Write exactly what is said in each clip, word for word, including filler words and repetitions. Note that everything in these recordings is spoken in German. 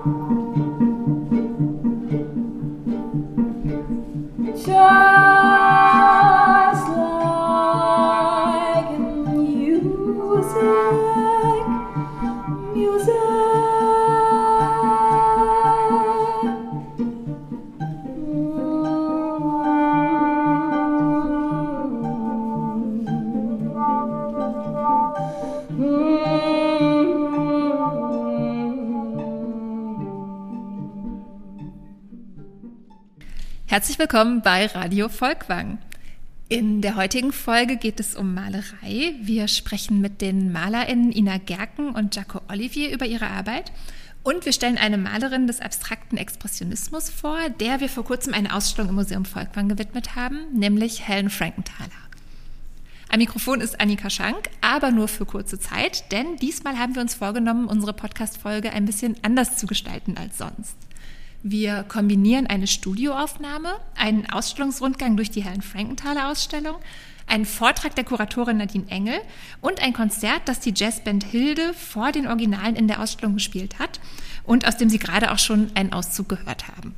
Herzlich willkommen bei Radio Folkwang. In der heutigen Folge geht es um Malerei. Wir sprechen mit den MalerInnen Ina Gerken und Jaco Olivier über ihre Arbeit. Und wir stellen eine Malerin des abstrakten Expressionismus vor, der wir vor kurzem eine Ausstellung im Museum Folkwang gewidmet haben, nämlich Helen Frankenthaler. Am Mikrofon ist Annika Schank, aber nur für kurze Zeit, denn diesmal haben wir uns vorgenommen, unsere Podcast-Folge ein bisschen anders zu gestalten als sonst. Wir kombinieren eine Studioaufnahme, einen Ausstellungsrundgang durch die Helen Frankenthaler Ausstellung, einen Vortrag der Kuratorin Nadine Engel und ein Konzert, das die Jazzband Hilde vor den Originalen in der Ausstellung gespielt hat und aus dem Sie gerade auch schon einen Auszug gehört haben.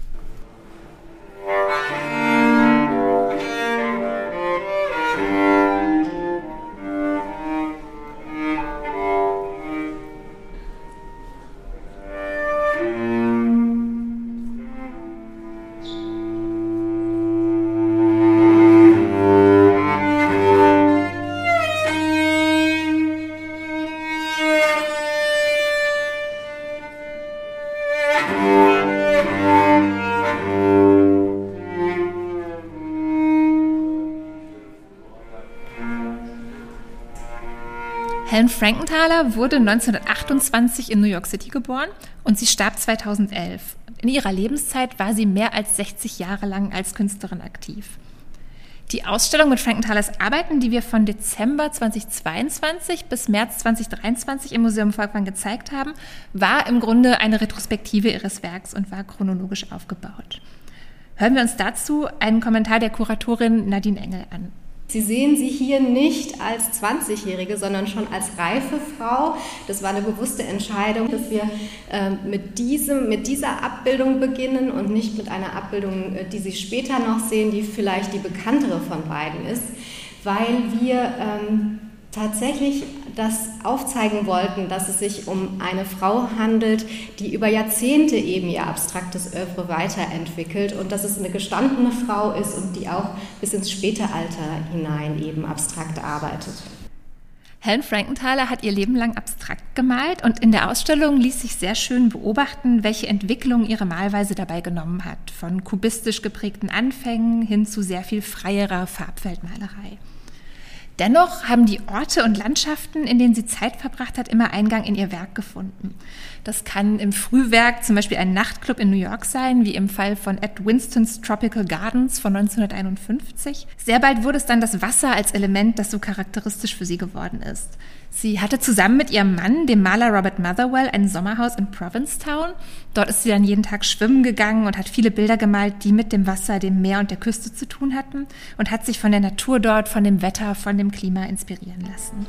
Helen Frankenthaler wurde neunzehnhundertachtundzwanzig in New York City geboren und sie starb zweitausendelf. In ihrer Lebenszeit war sie mehr als sechzig Jahre lang als Künstlerin aktiv. Die Ausstellung mit Frankenthalers Arbeiten, die wir von Dezember zweitausendzweiundzwanzig bis März zweitausenddreiundzwanzig im Museum Folkwang gezeigt haben, war im Grunde eine Retrospektive ihres Werks und war chronologisch aufgebaut. Hören wir uns dazu einen Kommentar der Kuratorin Nadine Engel an. Sie sehen sie hier nicht als zwanzigjährige, sondern schon als reife Frau. Das war eine bewusste Entscheidung, dass wir äh, mit, diesem, mit dieser Abbildung beginnen und nicht mit einer Abbildung, die Sie später noch sehen, die vielleicht die bekanntere von beiden ist, weil wir ähm, tatsächlich das aufzeigen wollten, dass es sich um eine Frau handelt, die über Jahrzehnte eben ihr abstraktes Œuvre weiterentwickelt und dass es eine gestandene Frau ist und die auch bis ins späte Alter hinein eben abstrakt arbeitet. Helen Frankenthaler hat ihr Leben lang abstrakt gemalt und in der Ausstellung ließ sich sehr schön beobachten, welche Entwicklung ihre Malweise dabei genommen hat, von kubistisch geprägten Anfängen hin zu sehr viel freierer Farbfeldmalerei. Dennoch haben die Orte und Landschaften, in denen sie Zeit verbracht hat, immer Eingang in ihr Werk gefunden. Das kann im Frühwerk zum Beispiel ein Nachtclub in New York sein, wie im Fall von Ed Winstons Tropical Gardens von neunzehnhunderteinundfünfzig. Sehr bald wurde es dann das Wasser als Element, das so charakteristisch für sie geworden ist. Sie hatte zusammen mit ihrem Mann, dem Maler Robert Motherwell, ein Sommerhaus in Provincetown. Dort ist sie dann jeden Tag schwimmen gegangen und hat viele Bilder gemalt, die mit dem Wasser, dem Meer und der Küste zu tun hatten und hat sich von der Natur dort, von dem Wetter, von dem Klima inspirieren lassen.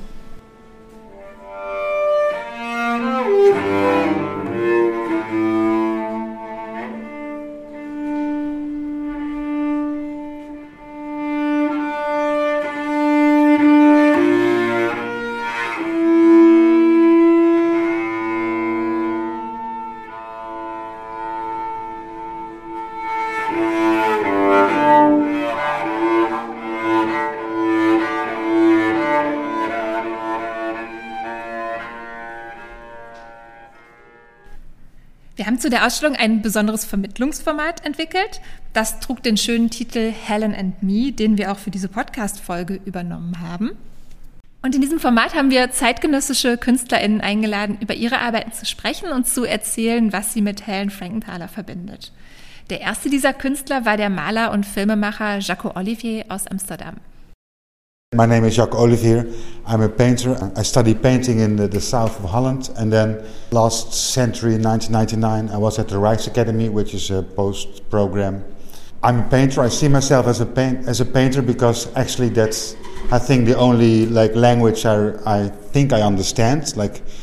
Wir haben zu der Ausstellung ein besonderes Vermittlungsformat entwickelt. Das trug den schönen Titel Helen and Me, den wir auch für diese Podcast-Folge übernommen haben. Und in diesem Format haben wir zeitgenössische KünstlerInnen eingeladen, über ihre Arbeiten zu sprechen und zu erzählen, was sie mit Helen Frankenthaler verbindet. Der erste dieser Künstler war der Maler und Filmemacher Jaco Olivier aus Amsterdam. My name is Jaco Olivier. I'm a painter. I studied painting in the, the south of Holland, and then last century, in nineteen ninety-nine, I was at the Rijksacademy, which is a post program. I'm a painter. I see myself as a paint, as a painter because actually that's, I think, the only like language I I think I understand. Like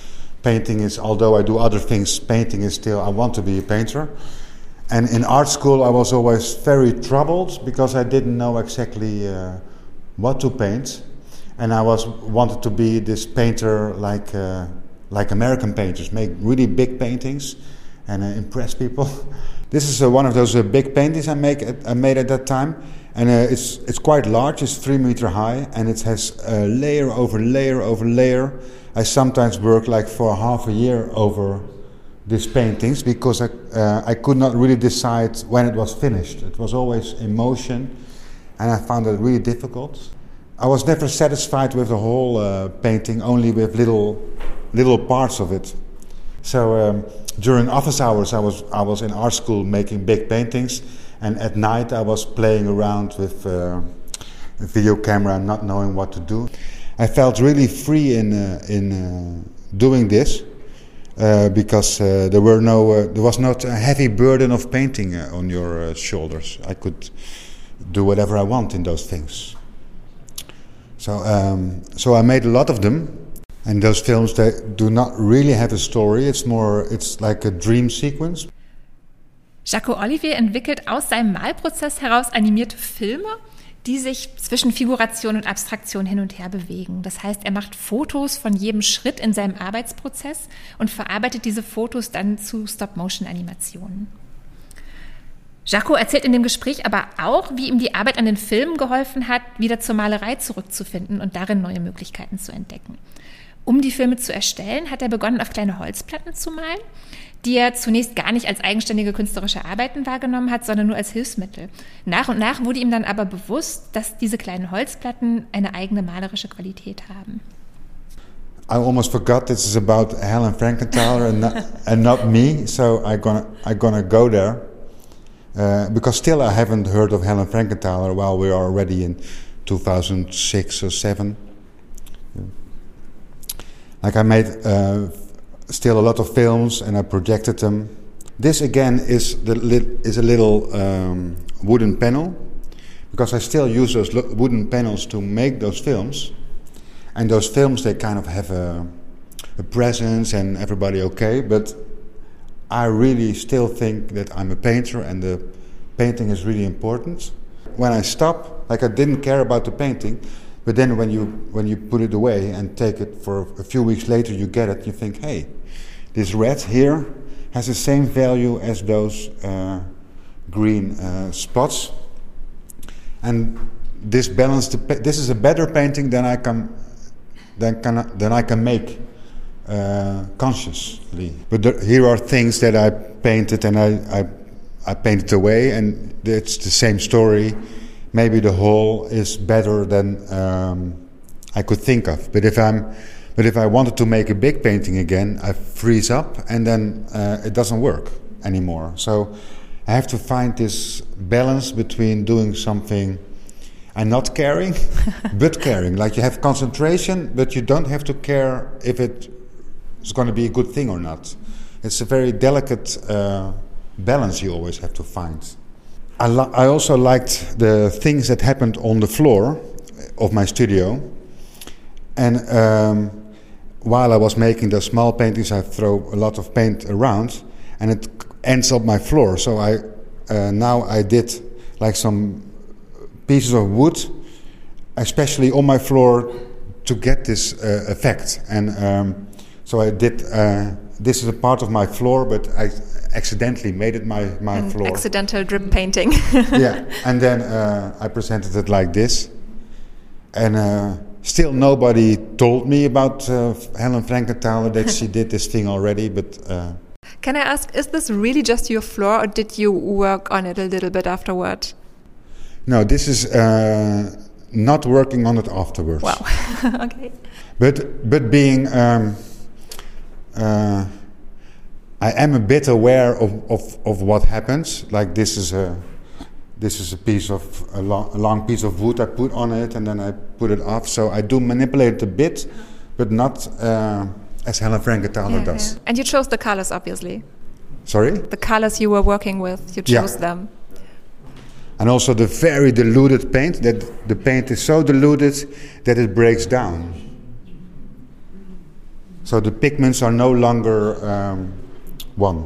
painting is, although I do other things, painting is still, I want to be a painter. And in art school I was always very troubled because I didn't know exactly uh, what to paint. And I was wanted to be this painter like uh, like American painters, make really big paintings and uh, impress people. This is uh, one of those uh, big paintings I make at, I made at that time, and uh, it's it's quite large. It's three meter high, and it has uh, layer over layer over layer. I sometimes work like for half a year over these paintings because I uh, I could not really decide when it was finished. It was always in motion, and I found it really difficult. I was never satisfied with the whole uh, painting, only with little little parts of it. So um, during office hours I was I was in art school making big paintings, and at night I was playing around with uh, a video camera, not knowing what to do. I felt really free in uh, in uh, doing this uh, because uh, there were no uh, there was not a heavy burden of painting uh, on your uh, shoulders. I could do whatever I want in those things. So, um, so I made a lot of them, and those films, they do not really have a story. It's more, it's like a dream sequence. Jaco Olivier entwickelt aus seinem Malprozess heraus animierte Filme, die sich zwischen Figuration und Abstraktion hin und her bewegen. Das heißt, er macht Fotos von jedem Schritt in seinem Arbeitsprozess und verarbeitet diese Fotos dann zu Stop-Motion-Animationen. Jaco erzählt in dem Gespräch aber auch, wie ihm die Arbeit an den Filmen geholfen hat, wieder zur Malerei zurückzufinden und darin neue Möglichkeiten zu entdecken. Um die Filme zu erstellen, hat er begonnen, auf kleine Holzplatten zu malen, die er zunächst gar nicht als eigenständige künstlerische Arbeiten wahrgenommen hat, sondern nur als Hilfsmittel. Nach und nach wurde ihm dann aber bewusst, dass diese kleinen Holzplatten eine eigene malerische Qualität haben. I almost forgot this is about Helen Frankenthaler and not, and not me, so I'm gonna, I'm gonna go there. Uh, because still I haven't heard of Helen Frankenthaler while we are already in two thousand six or seven. Yeah. Like I made uh, still a lot of films and I projected them. This again is the li- is a little um, wooden panel, because I still use those lo- wooden panels to make those films, and those films they kind of have a, a presence and everybody okay, but I really still think that I'm a painter and the painting is really important. When I stop, like I didn't care about the painting, but then when you when you put it away and take it for a few weeks later, you get it, you think, hey, this red here has the same value as those uh, green uh, spots. And this balance, this is a better painting than I can, than can, than I can make. Uh, consciously, but there, here are things that I painted and I, I I painted away, and it's the same story. Maybe the whole is better than um, I could think of. But if I'm, but if I wanted to make a big painting again, I freeze up, and then uh, it doesn't work anymore. So I have to find this balance between doing something and not caring, but caring. Like you have concentration, but you don't have to care if it it's going to be a good thing or not. It's a very delicate uh, balance you always have to find. I, lo- I also liked the things that happened on the floor of my studio. And um, while I was making the small paintings, I throw a lot of paint around, and it ends up my floor. So I uh, now I did like some pieces of wood, especially on my floor, to get this uh, effect. And um, So I did, uh, this is a part of my floor, but I accidentally made it my, my An floor. Accidental drip painting. Yeah, and then uh, I presented it like this. And uh, still nobody told me about uh, Helen Frankenthaler, that she did this thing already, but... Uh, Can I ask, is this really just your floor, or did you work on it a little bit afterward? No, this is uh, not working on it afterwards. Wow, okay. But, but being... Um, Uh, I am a bit aware of, of, of what happens. Like this is a this is a piece of a long, a long piece of wood I put on it, and then I put it off. So I do manipulate it a bit, but not uh, as Helen Frankenthaler yeah, does. Yeah. And you chose the colors, obviously. Sorry? The colors you were working with, you chose yeah. them. And also the very diluted paint. That the paint is so diluted that it breaks down. So the pigments are no longer um, one.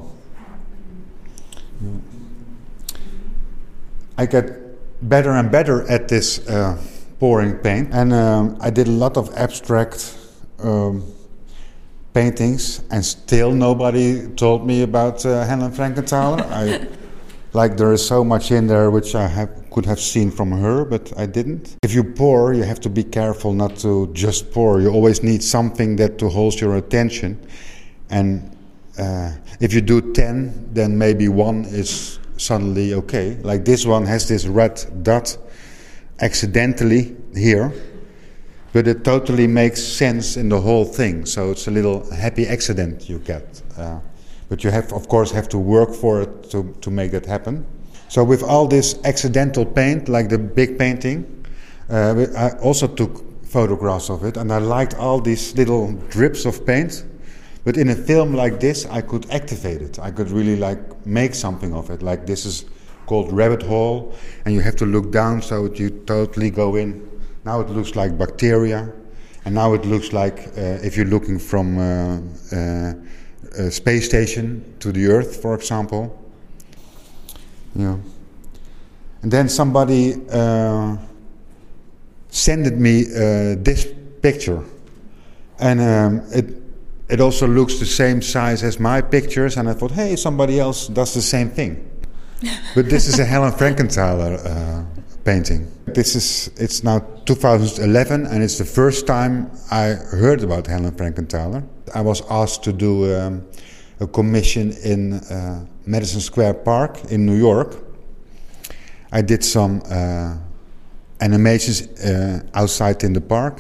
I get better and better at this uh, pouring paint, and um, I did a lot of abstract um, paintings, and still nobody told me about uh, Helen Frankenthaler. I, like there is so much in there which I have, could have seen from her, but I didn't. If you pour, you have to be careful not to just pour. You always need something that to hold your attention, and uh, if you do ten, then maybe one is suddenly okay. Like this one has this red dot accidentally here, but it totally makes sense in the whole thing. So it's a little happy accident you get. Uh, but you have, of course, have to work for it to, to make that happen. So with all this accidental paint, like the big painting, uh, I also took photographs of it, and I liked all these little drips of paint. But in a film like this, I could activate it. I could really like make something of it. Like this is called Rabbit Hole, and you have to look down so you totally go in. Now it looks like bacteria, and now it looks like uh, if you're looking from uh, uh, a space station to the Earth, for example. Yeah. And then somebody uh, sent me uh, this picture, and um, it. It also looks the same size as my pictures, and I thought, hey, somebody else does the same thing. But this is a Helen Frankenthaler uh, painting. This is, it's now two thousand eleven, and it's the first time I heard about Helen Frankenthaler. I was asked to do um, a commission in uh, Madison Square Park in New York. I did some uh, animations uh, outside in the park.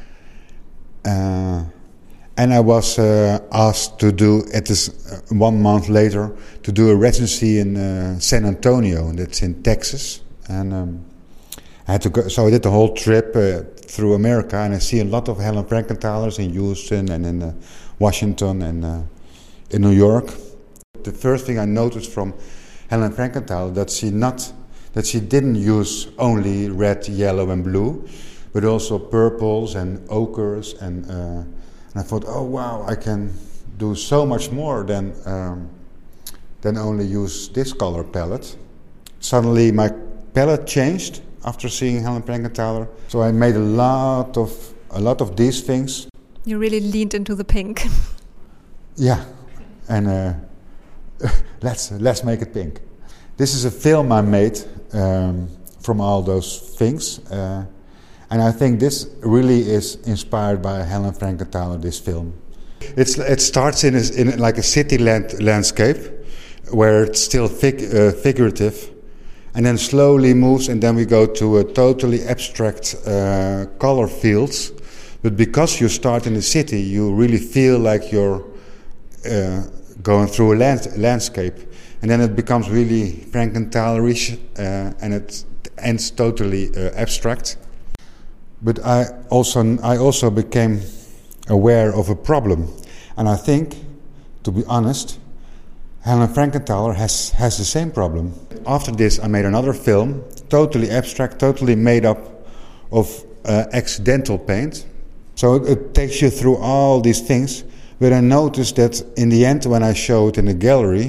Uh, And I was uh, asked to do, at this uh, one month later, to do a residency in uh, San Antonio, and that's in Texas. And um, I had to go, so I did the whole trip uh, through America, and I see a lot of Helen Frankenthalers in Houston and in uh, Washington and uh, in New York. The first thing I noticed from Helen Frankenthaler that she not that she didn't use only red, yellow, and blue, but also purples and ochres and. Uh, And I thought, oh wow, I can do so much more than um, than only use this color palette. Suddenly my palette changed after seeing Helen Frankenthaler. So I made a lot of a lot of these things. You really leaned into the pink. Yeah, and uh, let's let's make it pink. This is a film I made um, from all those things. Uh, And I think this really is inspired by Helen Frankenthaler, this film. It's, it starts in, a, in like a city land, landscape, where it's still fig, uh, figurative, and then slowly moves, and then we go to a totally abstract uh, color fields. But because you start in the city, you really feel like you're uh, going through a land, landscape. And then it becomes really Frankenthalerish, uh, and it ends totally uh, abstract. But I also I also became aware of a problem, and I think, to be honest, Helen Frankenthaler has has the same problem. After this, I made another film, totally abstract, totally made up of uh, accidental paint. So it, it takes you through all these things. But I noticed that in the end, when I show it in the gallery,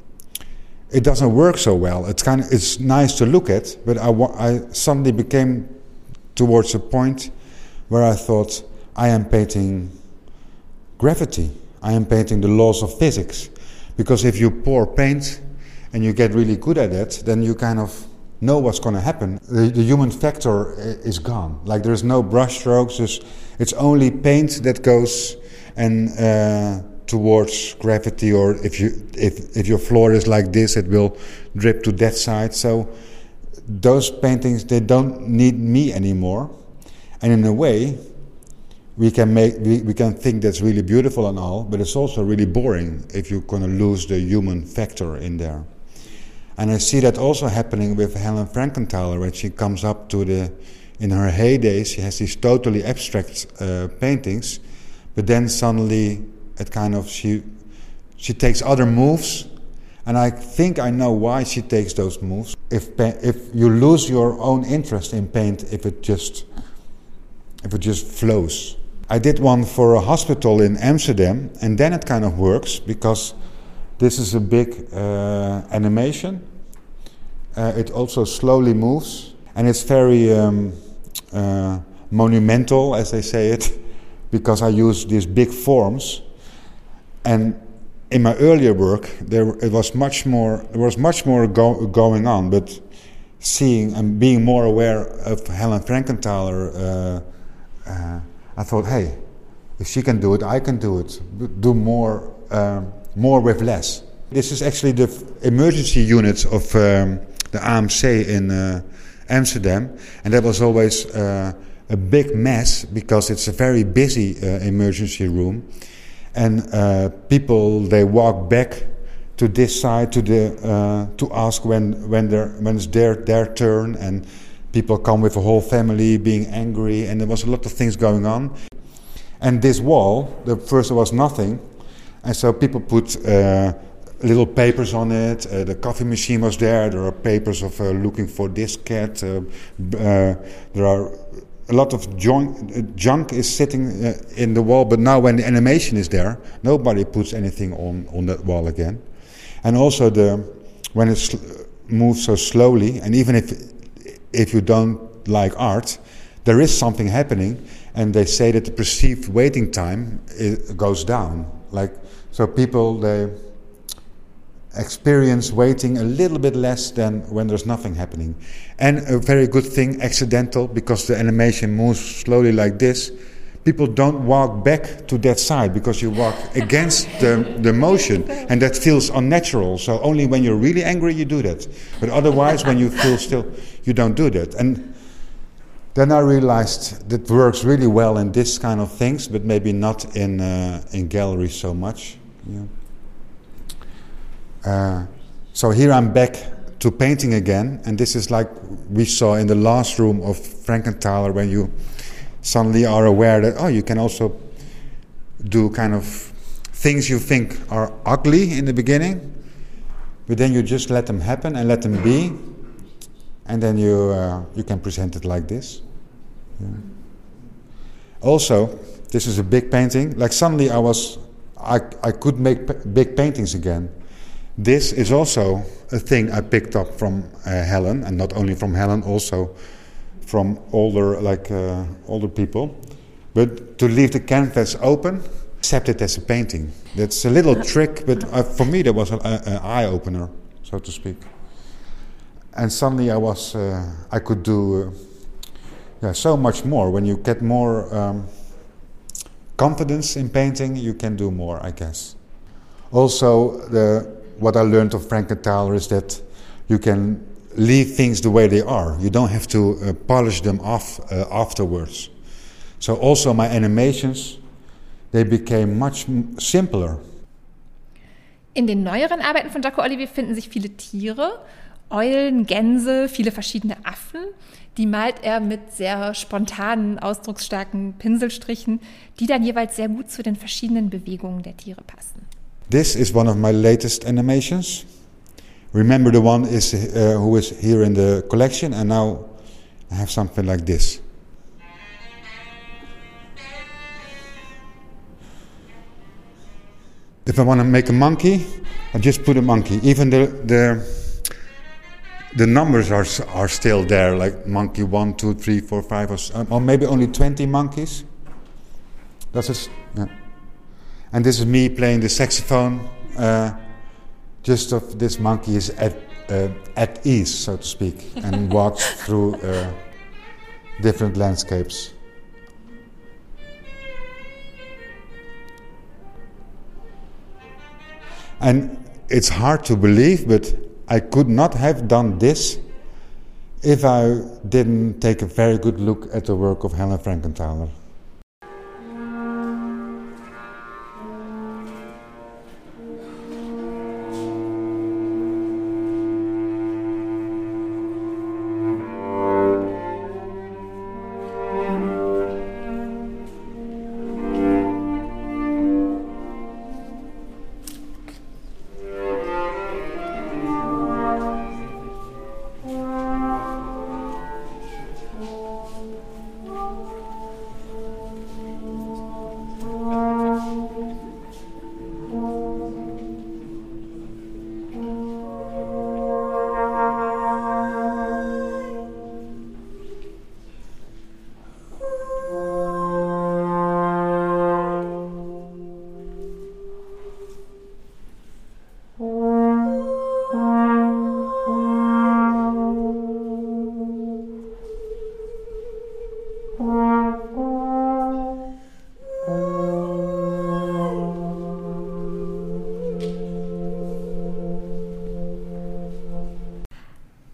it doesn't work so well. It's kind of it's nice to look at, but I I suddenly became towards a point where I thought, I am painting gravity. I am painting the laws of physics. Because if you pour paint and you get really good at it, then you kind of know what's going to happen. The, the human factor is gone. Like there's no brush strokes. It's only paint that goes and uh, towards gravity, or if you if if your floor is like this, it will drip to that side. So those paintings, they don't need me anymore, and in a way we can make we, we can think that's really beautiful and all, but it's also really boring if you're going to lose the human factor in there. And I see that also happening with Helen Frankenthaler when she comes up to the in her heyday. She has these totally abstract uh, paintings, but then suddenly it kind of she she takes other moves. And I think I know why she takes those moves. If if you lose your own interest in paint, if it just if it just flows. I did one for a hospital in Amsterdam, and then it kind of works because this is a big uh, animation. Uh, it also slowly moves, and it's very um, uh, monumental, as they say it, because I use these big forms. And in my earlier work, there it was much more. There was much more go, going on, but seeing and being more aware of Helen Frankenthaler, uh, uh, I thought, hey, if she can do it, I can do it. Do more, uh, more with less. This is actually the f- emergency units of um, the A M C in uh, Amsterdam, and that was always uh, a big mess because it's a very busy uh, emergency room, and uh, people they walk back to this side to the uh, to ask when when their when it's their their turn, and people come with a whole family being angry, and there was a lot of things going on. And this wall, the first there was nothing, and so people put uh, little papers on it. Uh, the coffee machine was there. There are papers of uh, looking for this cat. Uh, uh, there are a lot of junk, junk is sitting uh, in the wall. But now when the animation is there, nobody puts anything on, on that wall again. And also the when it sl- moves so slowly, and even if if you don't like art, there is something happening. And they say that the perceived waiting time is, goes down. Like so, people they experience waiting a little bit less than when there's nothing happening. And a very good thing, accidental, because the animation moves slowly like this. People don't walk back to that side because you walk against the, the motion, and that feels unnatural. So only when you're really angry you do that. But otherwise, when you feel still, you don't do that. And then I realized that works really well in this kind of things, but maybe not in uh, in galleries so much. Yeah. Uh, so here I'm back to painting again, and this is like we saw in the last room of Frankenthaler, when you suddenly are aware that, oh, you can also do kind of things you think are ugly in the beginning, but then you just let them happen and let them be, and then you uh, you can present it like this. Yeah. Also, this is a big painting. Like suddenly I was, I I could make p- big paintings again. This is also a thing I picked up from uh, Helen, and not only from Helen, also from older like uh, older people. But to leave the canvas open, accept it as a painting. That's a little trick, but uh, for me that was an eye opener, so to speak. And suddenly I was, uh, I could do, uh, yeah, so much more. When you get more um, confidence in painting, you can do more, I guess. Also, the what I learned of Frankenthaler is that you can leave things the way they are. You don't have to uh, polish them off uh, afterwards. So also my animations, they became much m- simpler. In den neueren Arbeiten von Jaco Olivier finden sich viele Tiere, Eulen, Gänse, viele verschiedene Affen. Die malt er mit sehr spontanen, ausdrucksstarken Pinselstrichen, die dann jeweils sehr gut zu den verschiedenen Bewegungen der Tiere passen. This is one of my latest animations. Remember, the one is uh, who is here in the collection, and now I have something like this. If I want to make a monkey, I just put a monkey. Even the the the numbers are are still there, like monkey one, two, three, four, five, or, or maybe only twenty monkeys. That's it. Yeah. And this is me playing the saxophone. Uh, just of this monkey is at uh, at ease, so to speak, and walks through uh, different landscapes. And it's hard to believe, but I could not have done this if I didn't take a very good look at the work of Helen Frankenthaler.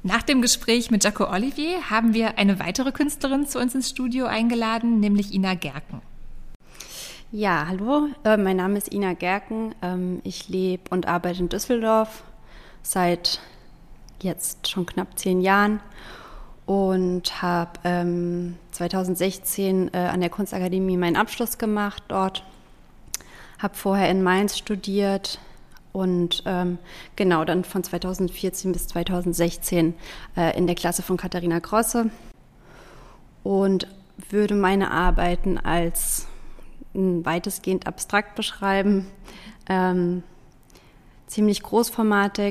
Nach dem Gespräch mit Jaco Olivier haben wir eine weitere Künstlerin zu uns ins Studio eingeladen, nämlich Ina Gerken. Ja, hallo, äh, mein Name ist Ina Gerken. Ähm, ich lebe und arbeite in Düsseldorf seit jetzt schon knapp zehn Jahren und habe ähm, zweitausendsechzehn äh, an der Kunstakademie meinen Abschluss gemacht dort. Habe vorher in Mainz studiert und ähm, genau dann von zweitausendvierzehn bis zweitausendsechzehn äh, in der Klasse von Katharina Grosse und würde meine Arbeiten als weitestgehend abstrakt beschreiben, ähm, ziemlich großformatig,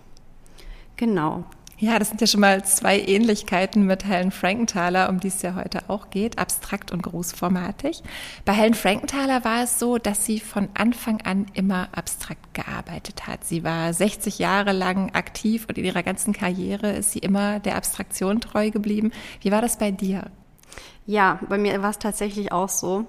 genau. Ja, das sind ja schon mal zwei Ähnlichkeiten mit Helen Frankenthaler, um die es ja heute auch geht, abstrakt und großformatig. Bei Helen Frankenthaler war es so, dass sie von Anfang an immer abstrakt gearbeitet hat. Sie war sechzig Jahre lang aktiv und in ihrer ganzen Karriere ist sie immer der Abstraktion treu geblieben. Wie war das bei dir? Ja, bei mir war es tatsächlich auch so.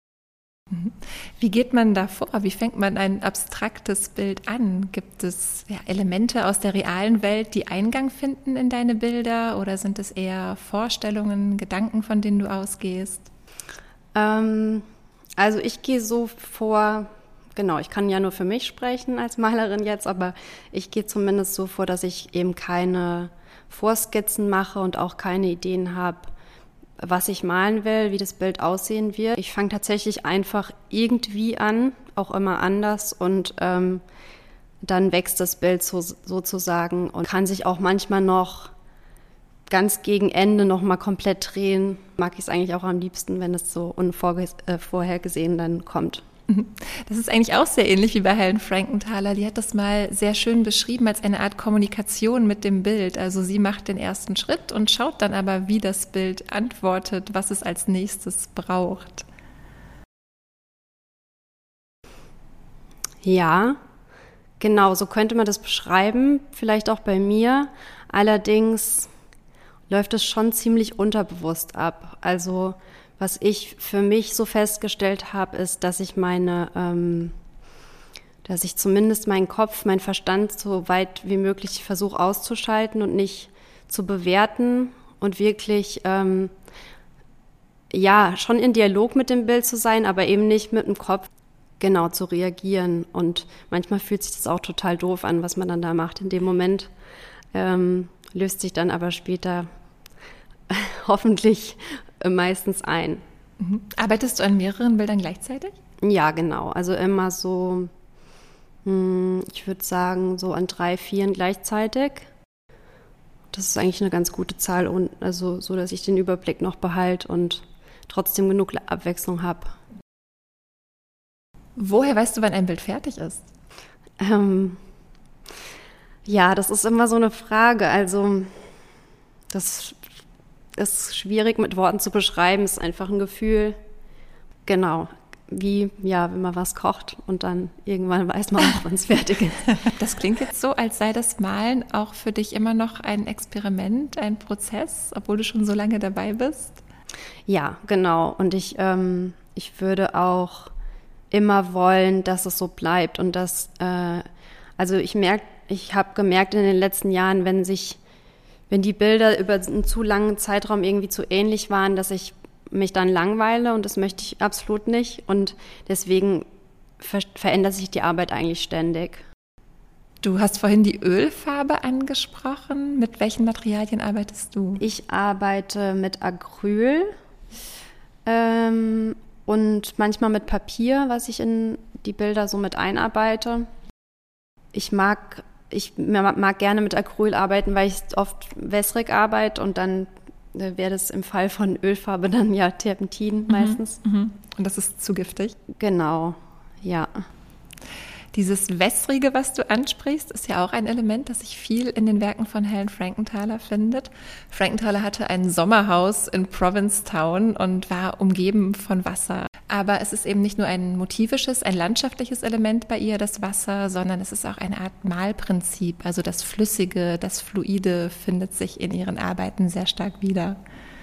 Wie geht man da vor? Wie fängt man ein abstraktes Bild an? Gibt es ja, Elemente aus der realen Welt, die Eingang finden in deine Bilder, oder sind es eher Vorstellungen, Gedanken, von denen du ausgehst? Ähm, also ich gehe so vor, genau, ich kann ja nur für mich sprechen als Malerin jetzt, aber ich gehe zumindest so vor, dass ich eben keine Vorskizzen mache und auch keine Ideen habe, was ich malen will, wie das Bild aussehen wird. Ich fange tatsächlich einfach irgendwie an, auch immer anders, und ähm, dann wächst das Bild so, sozusagen und kann sich auch manchmal noch ganz gegen Ende noch mal komplett drehen. Mag ich es eigentlich auch am liebsten, wenn es so unvorhergesehen dann kommt. Das ist eigentlich auch sehr ähnlich wie bei Helen Frankenthaler. Die hat das mal sehr schön beschrieben als eine Art Kommunikation mit dem Bild. Also sie macht den ersten Schritt und schaut dann aber, wie das Bild antwortet, was es als nächstes braucht. Ja, genau, so könnte man das beschreiben, vielleicht auch bei mir. Allerdings läuft es schon ziemlich unterbewusst ab. Also was ich für mich so festgestellt habe, ist, dass ich meine, ähm, dass ich zumindest meinen Kopf, meinen Verstand so weit wie möglich versuche auszuschalten und nicht zu bewerten und wirklich, ähm, ja, schon in Dialog mit dem Bild zu sein, aber eben nicht mit dem Kopf genau zu reagieren. Und manchmal fühlt sich das auch total doof an, was man dann da macht in dem Moment, ähm, löst sich dann aber später hoffentlich meistens ein. Mhm. Arbeitest du an mehreren Bildern gleichzeitig? Ja, genau. Also immer so, ich würde sagen, so an drei, vieren gleichzeitig. Das ist eigentlich eine ganz gute Zahl, und also so, dass ich den Überblick noch behalte und trotzdem genug Abwechslung habe. Woher weißt du, wann ein Bild fertig ist? Ähm, ja, das ist immer so eine Frage. Also das ist schwierig mit Worten zu beschreiben, ist einfach ein Gefühl, genau, wie, ja, wenn man was kocht und dann irgendwann weiß man auch, wann es fertig ist. Das klingt jetzt so, als sei das Malen auch für dich immer noch ein Experiment, ein Prozess, obwohl du schon so lange dabei bist? Ja, genau, und ich, ähm, ich würde auch immer wollen, dass es so bleibt und dass, äh, also ich merke, ich habe gemerkt in den letzten Jahren, wenn sich Wenn die Bilder über einen zu langen Zeitraum irgendwie zu ähnlich waren, dass ich mich dann langweile, und das möchte ich absolut nicht. Und deswegen ver- verändert sich die Arbeit eigentlich ständig. Du hast vorhin die Ölfarbe angesprochen. Mit welchen Materialien arbeitest du? Ich arbeite mit Acryl ähm, und manchmal mit Papier, was ich in die Bilder so mit einarbeite. Ich mag Ich mag gerne mit Acryl arbeiten, weil ich oft wässrig arbeite, und dann wäre das im Fall von Ölfarbe dann ja Terpentin meistens. Mhm, mhm. Und das ist zu giftig? Genau, ja. Dieses Wässrige, was du ansprichst, ist ja auch ein Element, das sich viel in den Werken von Helen Frankenthaler findet. Frankenthaler hatte ein Sommerhaus in Provincetown und war umgeben von Wasser. Aber es ist eben nicht nur ein motivisches, ein landschaftliches Element bei ihr, das Wasser, sondern es ist auch eine Art Malprinzip. Also das Flüssige, das Fluide findet sich in ihren Arbeiten sehr stark wieder.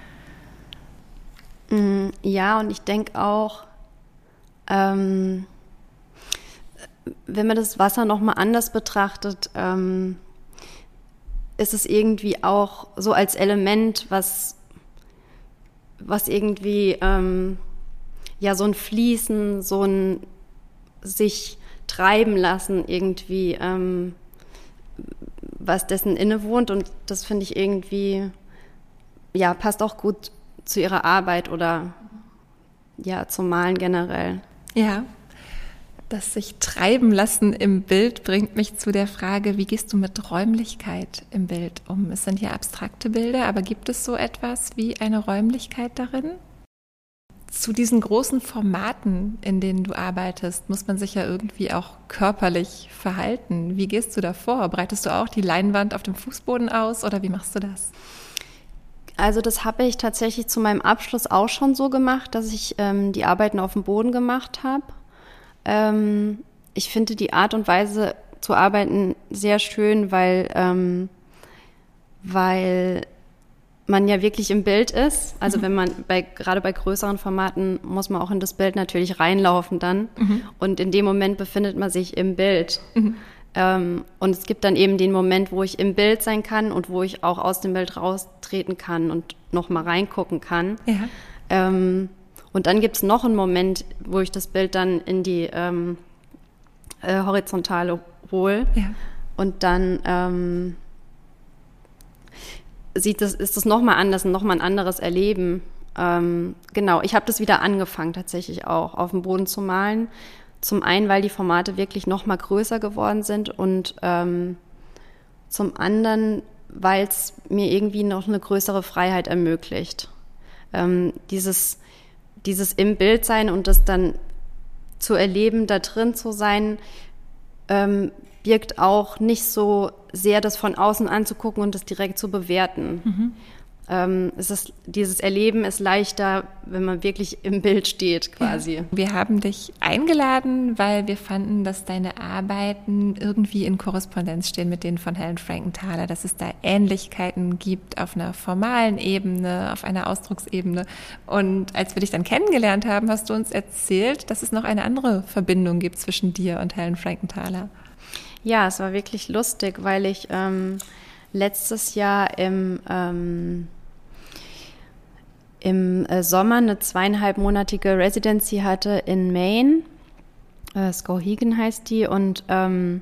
Ja, und ich denke auch, ähm, wenn man das Wasser nochmal anders betrachtet, ähm, ist es irgendwie auch so als Element, was, was irgendwie, ähm, ja, so ein Fließen, so ein sich treiben lassen irgendwie, ähm, was dessen innewohnt. Und das finde ich irgendwie, ja, passt auch gut zu ihrer Arbeit oder ja, zum Malen generell. Ja, das sich treiben lassen im Bild bringt mich zu der Frage, wie gehst du mit Räumlichkeit im Bild um? Es sind ja abstrakte Bilder, aber gibt es so etwas wie eine Räumlichkeit darin? Zu diesen großen Formaten, in denen du arbeitest, muss man sich ja irgendwie auch körperlich verhalten. Wie gehst du da vor? Breitest du auch die Leinwand auf dem Fußboden aus oder wie machst du das? Also das habe ich tatsächlich zu meinem Abschluss auch schon so gemacht, dass ich ähm, die Arbeiten auf dem Boden gemacht habe. Ähm, ich finde die Art und Weise zu arbeiten sehr schön, weil, ähm, weil man ja wirklich im Bild ist. Also mhm. wenn man bei gerade bei größeren Formaten muss man auch in das Bild natürlich reinlaufen dann. Mhm. Und in dem Moment befindet man sich im Bild. Mhm. Ähm, und es gibt dann eben den Moment, wo ich im Bild sein kann und wo ich auch aus dem Bild raustreten kann und noch mal reingucken kann. Ja. Ähm, und dann gibt es noch einen Moment, wo ich das Bild dann in die ähm, äh, Horizontale hole. Ja. Und dann ähm, sieht das, ist das nochmal anders und nochmal ein anderes Erleben. Ähm, genau, ich habe das wieder angefangen tatsächlich auch, auf dem Boden zu malen. Zum einen, weil die Formate wirklich nochmal größer geworden sind und ähm, zum anderen, weil es mir irgendwie noch eine größere Freiheit ermöglicht. Ähm, dieses, dieses im Bild sein und das dann zu erleben, da drin zu sein, ähm, birgt auch nicht so sehr, das von außen anzugucken und das direkt zu bewerten. Mhm. Ähm, es ist, dieses Erleben ist leichter, wenn man wirklich im Bild steht quasi. Ja. Wir haben dich eingeladen, weil wir fanden, dass deine Arbeiten irgendwie in Korrespondenz stehen mit denen von Helen Frankenthaler, dass es da Ähnlichkeiten gibt auf einer formalen Ebene, auf einer Ausdrucksebene. Und als wir dich dann kennengelernt haben, hast du uns erzählt, dass es noch eine andere Verbindung gibt zwischen dir und Helen Frankenthaler. Ja, es war wirklich lustig, weil ich ähm, letztes Jahr im ähm, im äh, Sommer eine zweieinhalbmonatige Residency hatte in Maine. Äh, Skowhegan heißt die. Und ähm,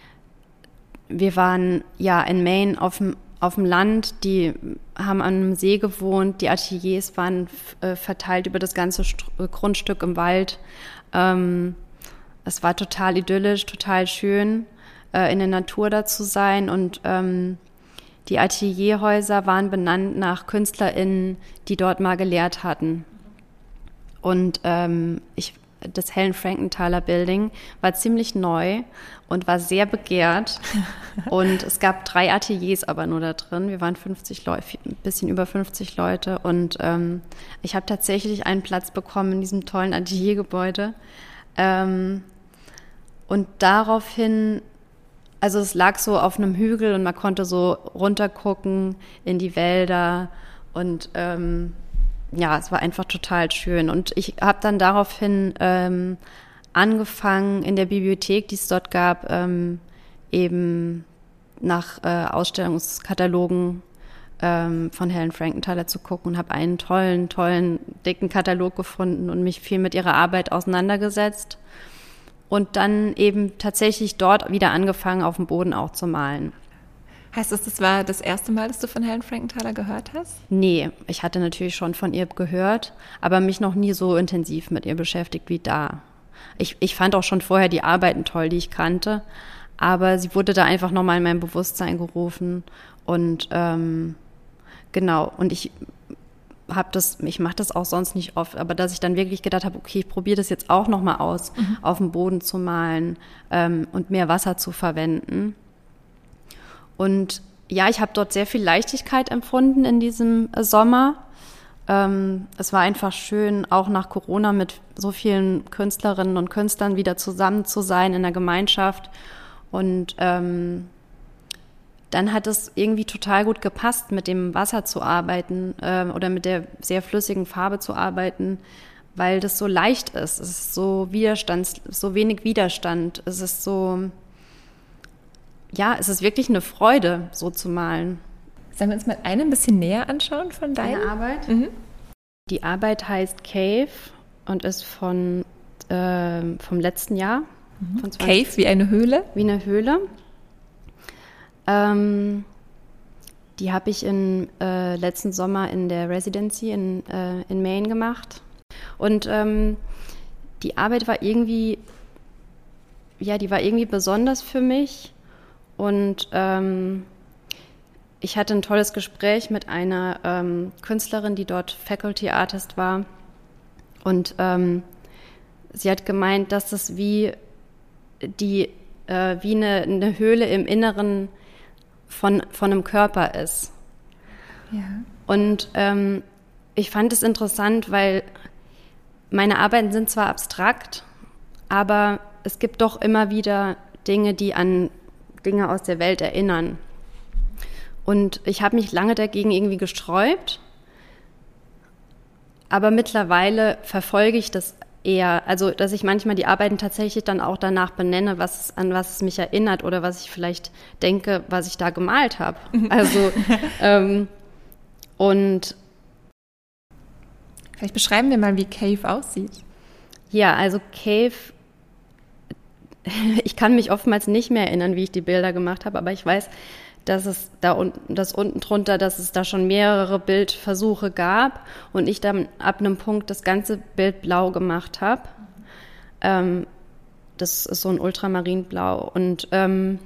wir waren ja in Maine auf dem auf dem Land. Die haben an einem See gewohnt. Die Ateliers waren äh, verteilt über das ganze St- Grundstück im Wald. Ähm, es war total idyllisch, total schön, äh, in der Natur da zu sein. Und ähm, die Atelierhäuser waren benannt nach KünstlerInnen, die dort mal gelehrt hatten. Und ähm, ich, das Helen Frankenthaler Building war ziemlich neu und war sehr begehrt. Und es gab drei Ateliers aber nur da drin. Wir waren fünfzig Leute, ein bisschen über fünfzig Leute. Und ähm, ich habe tatsächlich einen Platz bekommen in diesem tollen Ateliergebäude. Ähm, und daraufhin... Also es lag so auf einem Hügel und man konnte so runtergucken in die Wälder und ähm, ja, es war einfach total schön. Und ich habe dann daraufhin ähm, angefangen, in der Bibliothek, die es dort gab, ähm, eben nach äh, Ausstellungskatalogen ähm, von Helen Frankenthaler zu gucken und habe einen tollen, tollen, dicken Katalog gefunden und mich viel mit ihrer Arbeit auseinandergesetzt. Und dann eben tatsächlich dort wieder angefangen, auf dem Boden auch zu malen. Heißt das, das war das erste Mal, dass du von Helen Frankenthaler gehört hast? Nee, ich hatte natürlich schon von ihr gehört, aber mich noch nie so intensiv mit ihr beschäftigt wie da. Ich, ich fand auch schon vorher die Arbeiten toll, die ich kannte, aber sie wurde da einfach nochmal in mein Bewusstsein gerufen. Und ähm, genau, und ich... Hab das, ich mache das auch sonst nicht oft, aber dass ich dann wirklich gedacht habe, okay, ich probiere das jetzt auch nochmal aus, mhm. auf dem Boden zu malen ähm, und mehr Wasser zu verwenden. Und ja, ich habe dort sehr viel Leichtigkeit empfunden in diesem äh, Sommer. Ähm, es war einfach schön, auch nach Corona mit so vielen Künstlerinnen und Künstlern wieder zusammen zu sein in der Gemeinschaft. Und ähm, dann hat es irgendwie total gut gepasst, mit dem Wasser zu arbeiten äh, oder mit der sehr flüssigen Farbe zu arbeiten, weil das so leicht ist. Es ist so Widerstand, so wenig Widerstand. Es ist so, ja, es ist wirklich eine Freude, so zu malen. Sollen wir uns mal eine ein bisschen näher anschauen von deiner Deine Arbeit? Mhm. Die Arbeit heißt Cave und ist von, äh, vom letzten Jahr. Mhm. Von Cave wie eine Höhle? Wie eine Höhle. Ähm, die habe ich im äh, letzten Sommer in der Residency in, äh, in Maine gemacht. Und ähm, die Arbeit war irgendwie, ja, die war irgendwie besonders für mich. Und ähm, ich hatte ein tolles Gespräch mit einer ähm, Künstlerin, die dort Faculty Artist war. Und ähm, sie hat gemeint, dass das wie, die, äh, wie eine, eine Höhle im Inneren von, von einem Körper ist. Ja. Und ähm, ich fand es interessant, weil meine Arbeiten sind zwar abstrakt, aber es gibt doch immer wieder Dinge, die an Dinge aus der Welt erinnern. Und ich habe mich lange dagegen irgendwie gesträubt, aber mittlerweile verfolge ich das eher, also dass ich manchmal die Arbeiten tatsächlich dann auch danach benenne, was, an was es mich erinnert oder was ich vielleicht denke, was ich da gemalt habe. Also ähm, und vielleicht beschreiben wir mal, wie Cave aussieht. Ja, also Cave, ich kann mich oftmals nicht mehr erinnern, wie ich die Bilder gemacht habe, aber ich weiß, dass es da unten, dass unten drunter, dass es da schon mehrere Bildversuche gab und ich dann ab einem Punkt das ganze Bild blau gemacht habe. Ähm, das ist so ein Ultramarinblau. Und ähm,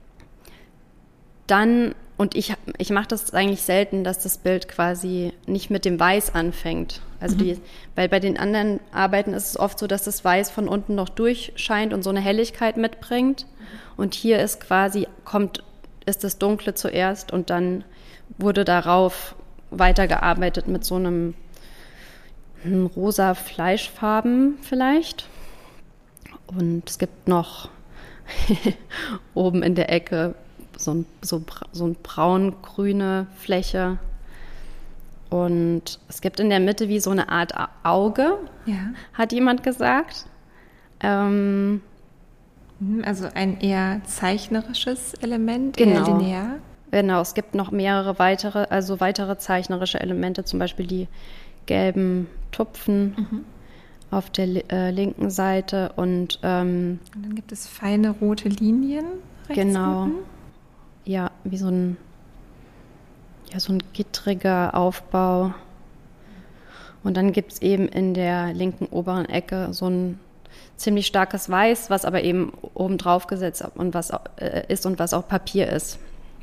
dann, und ich, ich mache das eigentlich selten, dass das Bild quasi nicht mit dem Weiß anfängt. Also die, weil bei den anderen Arbeiten ist es oft so, dass das Weiß von unten noch durchscheint und so eine Helligkeit mitbringt. Und hier ist quasi, kommt ist das Dunkle zuerst und dann wurde darauf weitergearbeitet mit so einem hm, rosa Fleischfarben vielleicht. Und es gibt noch oben in der Ecke so ein, so, so ein braun-grüne Fläche. Und es gibt in der Mitte wie so eine Art Auge, ja. Hat jemand gesagt. Ähm, Also ein eher zeichnerisches Element, genau. eher linear. Genau, es gibt noch mehrere weitere, also weitere zeichnerische Elemente, zum Beispiel die gelben Tupfen mhm. auf der äh, linken Seite und, ähm, und dann gibt es feine rote Linien rechts genau, unten. Ja, wie so ein, ja, so ein gittriger Aufbau. Und dann gibt es eben in der linken oberen Ecke so ein ziemlich starkes Weiß, was aber eben oben drauf gesetzt und was äh, ist und was auch Papier ist.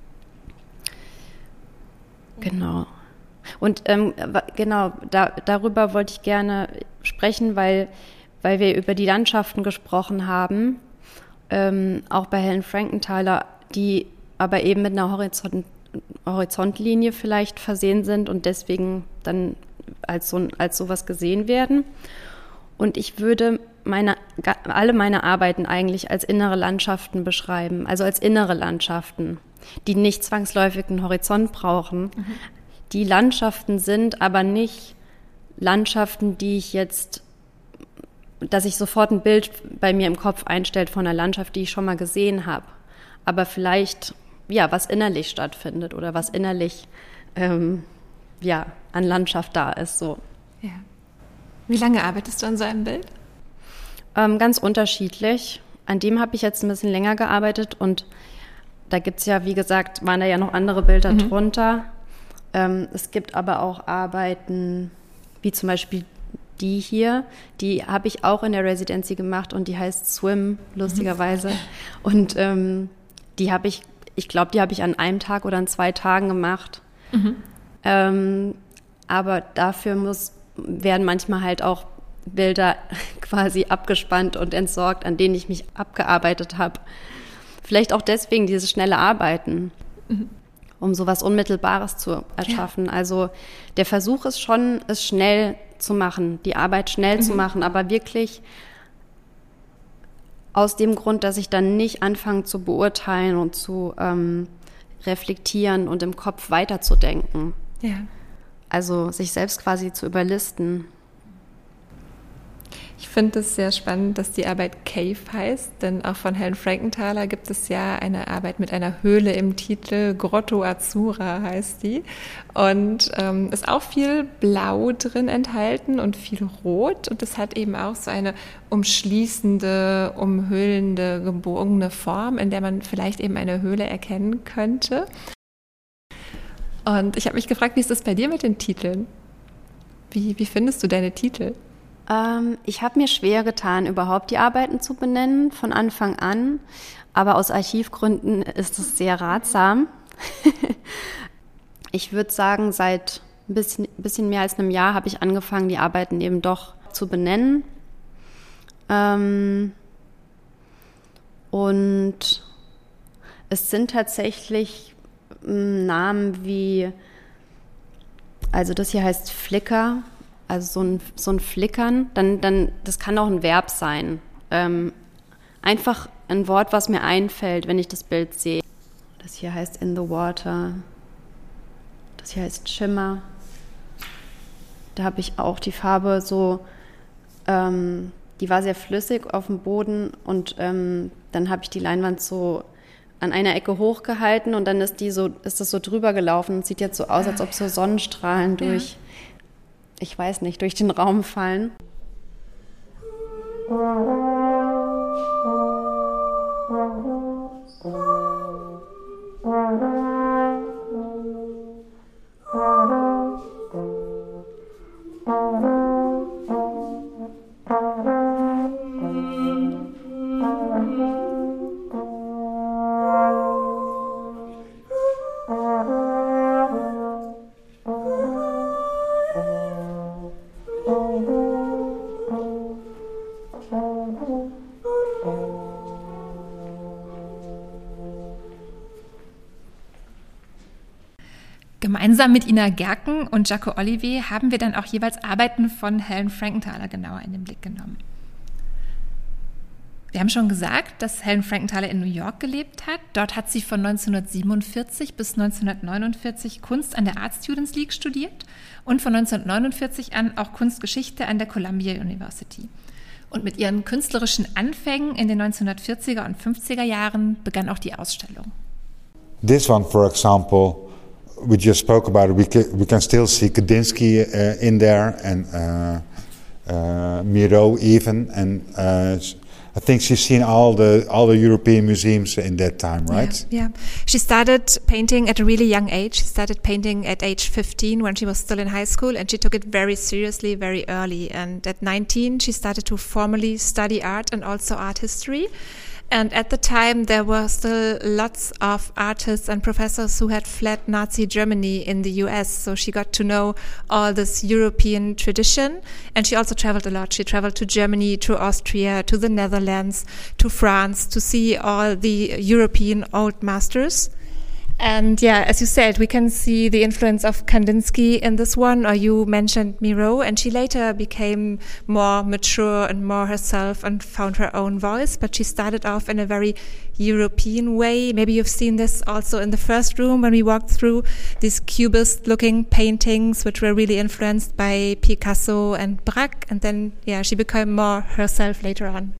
Genau. Und ähm, genau, da, darüber wollte ich gerne sprechen, weil, weil wir über die Landschaften gesprochen haben, ähm, auch bei Helen Frankenthaler, die aber eben mit einer Horizont, Horizontlinie vielleicht versehen sind und deswegen dann als, so, als sowas gesehen werden. Und ich würde meine, alle meine Arbeiten eigentlich als innere Landschaften beschreiben, also als innere Landschaften, die nicht zwangsläufig einen Horizont brauchen. Mhm. Die Landschaften sind aber nicht Landschaften, die ich jetzt, dass ich sofort ein Bild bei mir im Kopf einstellt von einer Landschaft, die ich schon mal gesehen habe, aber vielleicht, ja, was innerlich stattfindet oder was innerlich, ähm, ja, an Landschaft da ist, so. Ja. Wie lange arbeitest du an so einem Bild? Ähm, ganz unterschiedlich. An dem habe ich jetzt ein bisschen länger gearbeitet und da gibt es ja, wie gesagt, waren da ja noch andere Bilder mhm. drunter. Ähm, es gibt aber auch Arbeiten, wie zum Beispiel die hier, die habe ich auch in der Residency gemacht und die heißt Swim, lustigerweise. Mhm. Und ähm, die habe ich, ich glaube, die habe ich an einem Tag oder an zwei Tagen gemacht. Mhm. Ähm, aber dafür muss, werden manchmal halt auch Bilder quasi abgespannt und entsorgt, an denen ich mich abgearbeitet habe. Vielleicht auch deswegen dieses schnelle Arbeiten, mhm. um sowas Unmittelbares zu erschaffen. Ja. Also der Versuch ist schon, es schnell zu machen, die Arbeit schnell mhm. zu machen, aber wirklich aus dem Grund, dass ich dann nicht anfange zu beurteilen und zu ähm, reflektieren und im Kopf weiterzudenken. Ja. Also sich selbst quasi zu überlisten. Ich finde es sehr spannend, dass die Arbeit Cave heißt, denn auch von Helen Frankenthaler gibt es ja eine Arbeit mit einer Höhle im Titel, Grotto Azzurra heißt die. Und ähm, ist auch viel Blau drin enthalten und viel Rot. Und es hat eben auch so eine umschließende, umhüllende, gebogene Form, in der man vielleicht eben eine Höhle erkennen könnte. Und ich habe mich gefragt, wie ist das bei dir mit den Titeln? Wie, wie findest du deine Titel? Ähm, ich habe mir schwer getan, überhaupt die Arbeiten zu benennen, von Anfang an. Aber aus Archivgründen ist es sehr ratsam. Ich würde sagen, seit ein bisschen, bisschen mehr als einem Jahr habe ich angefangen, die Arbeiten eben doch zu benennen. Ähm, und es sind tatsächlich Namen wie, also das hier heißt Flicker, also so ein, so ein Flickern, dann, dann, das kann auch ein Verb sein. Ähm, einfach ein Wort, was mir einfällt, wenn ich das Bild sehe. Das hier heißt In the Water, das hier heißt Shimmer. Da habe ich auch die Farbe so, ähm, die war sehr flüssig auf dem Boden und ähm, dann habe ich die Leinwand so an einer Ecke hochgehalten und dann ist die so, ist das so drüber gelaufen und sieht jetzt so aus, als ob so Sonnenstrahlen durch, ja. ich weiß nicht, durch den Raum fallen. Gemeinsam mit Ina Gerken und Jaco Olivier haben wir dann auch jeweils Arbeiten von Helen Frankenthaler genauer in den Blick genommen. Wir haben schon gesagt, dass Helen Frankenthaler in New York gelebt hat. Dort hat sie von neunzehnhundertsiebenundvierzig bis neunzehnhundertneunundvierzig Kunst an der Art Students League studiert und von neunzehnhundertneunundvierzig an auch Kunstgeschichte an der Columbia University. Und mit ihren künstlerischen Anfängen in den neunzehnhundertvierziger und fünfziger Jahren begann auch die Ausstellung. This one, for example, we just spoke about it. We can, we can still see Kandinsky uh, in there, and uh, uh, Miro even, and uh, I think she's seen all the all the European museums in that time, right? Yeah, yeah. She started painting at a really young age. She started painting at age fifteen when she was still in high school, and she took it very seriously very early. And at nineteen, she started to formally study art and also art history. And at the time, there were still lots of artists and professors who had fled Nazi Germany in the U S. So she got to know all this European tradition. And she also traveled a lot. She traveled to Germany, to Austria, to the Netherlands, to France to see all the European old masters. And yeah, as you said, we can see the influence of Kandinsky in this one, or you mentioned Miro, and she later became more mature and more herself and found her own voice, but she started off in a very European way. Maybe you've seen this also in the first room when we walked through these cubist-looking paintings, which were really influenced by Picasso and Braque, and then, yeah, she became more herself later on.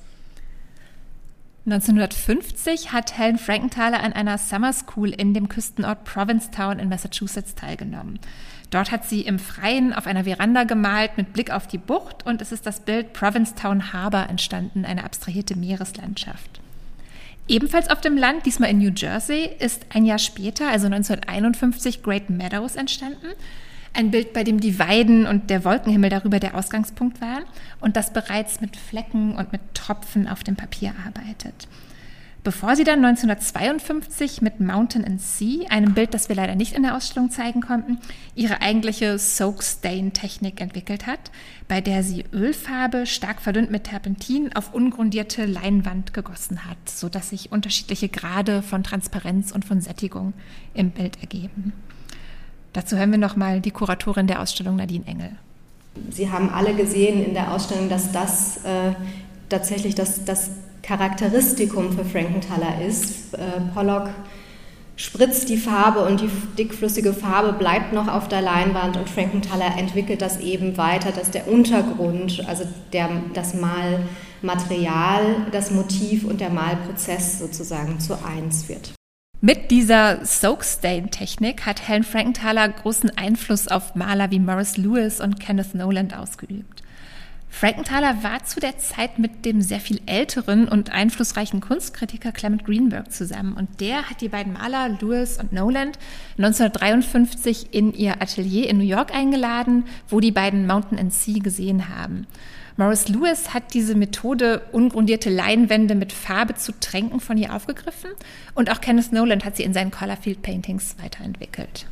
neunzehnhundertfünfzig hat Helen Frankenthaler an einer Summer School in dem Küstenort Provincetown in Massachusetts teilgenommen. Dort hat sie im Freien auf einer Veranda gemalt mit Blick auf die Bucht und es ist das Bild Provincetown Harbor entstanden, eine abstrahierte Meereslandschaft. Ebenfalls auf dem Land, diesmal in New Jersey, ist ein Jahr später, also neunzehnhunderteinundfünfzig, Great Meadows entstanden. Ein Bild, bei dem die Weiden und der Wolkenhimmel darüber der Ausgangspunkt waren und das bereits mit Flecken und mit Tropfen auf dem Papier arbeitet. Bevor sie dann neunzehnhundertzweiundfünfzig mit Mountain and Sea, einem Bild, das wir leider nicht in der Ausstellung zeigen konnten, ihre eigentliche Soak-Stain-Technik entwickelt hat, bei der sie Ölfarbe, stark verdünnt mit Terpentin, auf ungrundierte Leinwand gegossen hat, sodass sich unterschiedliche Grade von Transparenz und von Sättigung im Bild ergeben. Dazu hören wir nochmal die Kuratorin der Ausstellung, Nadine Engel. Sie haben alle gesehen in der Ausstellung, dass das äh, tatsächlich das, das Charakteristikum für Frankenthaler ist. Äh, Pollock spritzt die Farbe und die dickflüssige Farbe bleibt noch auf der Leinwand und Frankenthaler entwickelt das eben weiter, dass der Untergrund, also der, das Malmaterial, das Motiv und der Malprozess sozusagen zu eins wird. Mit dieser Soak-Stain-Technik hat Helen Frankenthaler großen Einfluss auf Maler wie Maurice Lewis und Kenneth Noland ausgeübt. Frankenthaler war zu der Zeit mit dem sehr viel älteren und einflussreichen Kunstkritiker Clement Greenberg zusammen. Und der hat die beiden Maler, Lewis und Noland, neunzehnhundertdreiundfünfzig in ihr Atelier in New York eingeladen, wo die beiden Mountain and Sea gesehen haben. Maurice Lewis hat diese Methode, ungrundierte Leinwände mit Farbe zu tränken, von ihr aufgegriffen. Und auch Kenneth Noland hat sie in seinen Colorfield Paintings weiterentwickelt.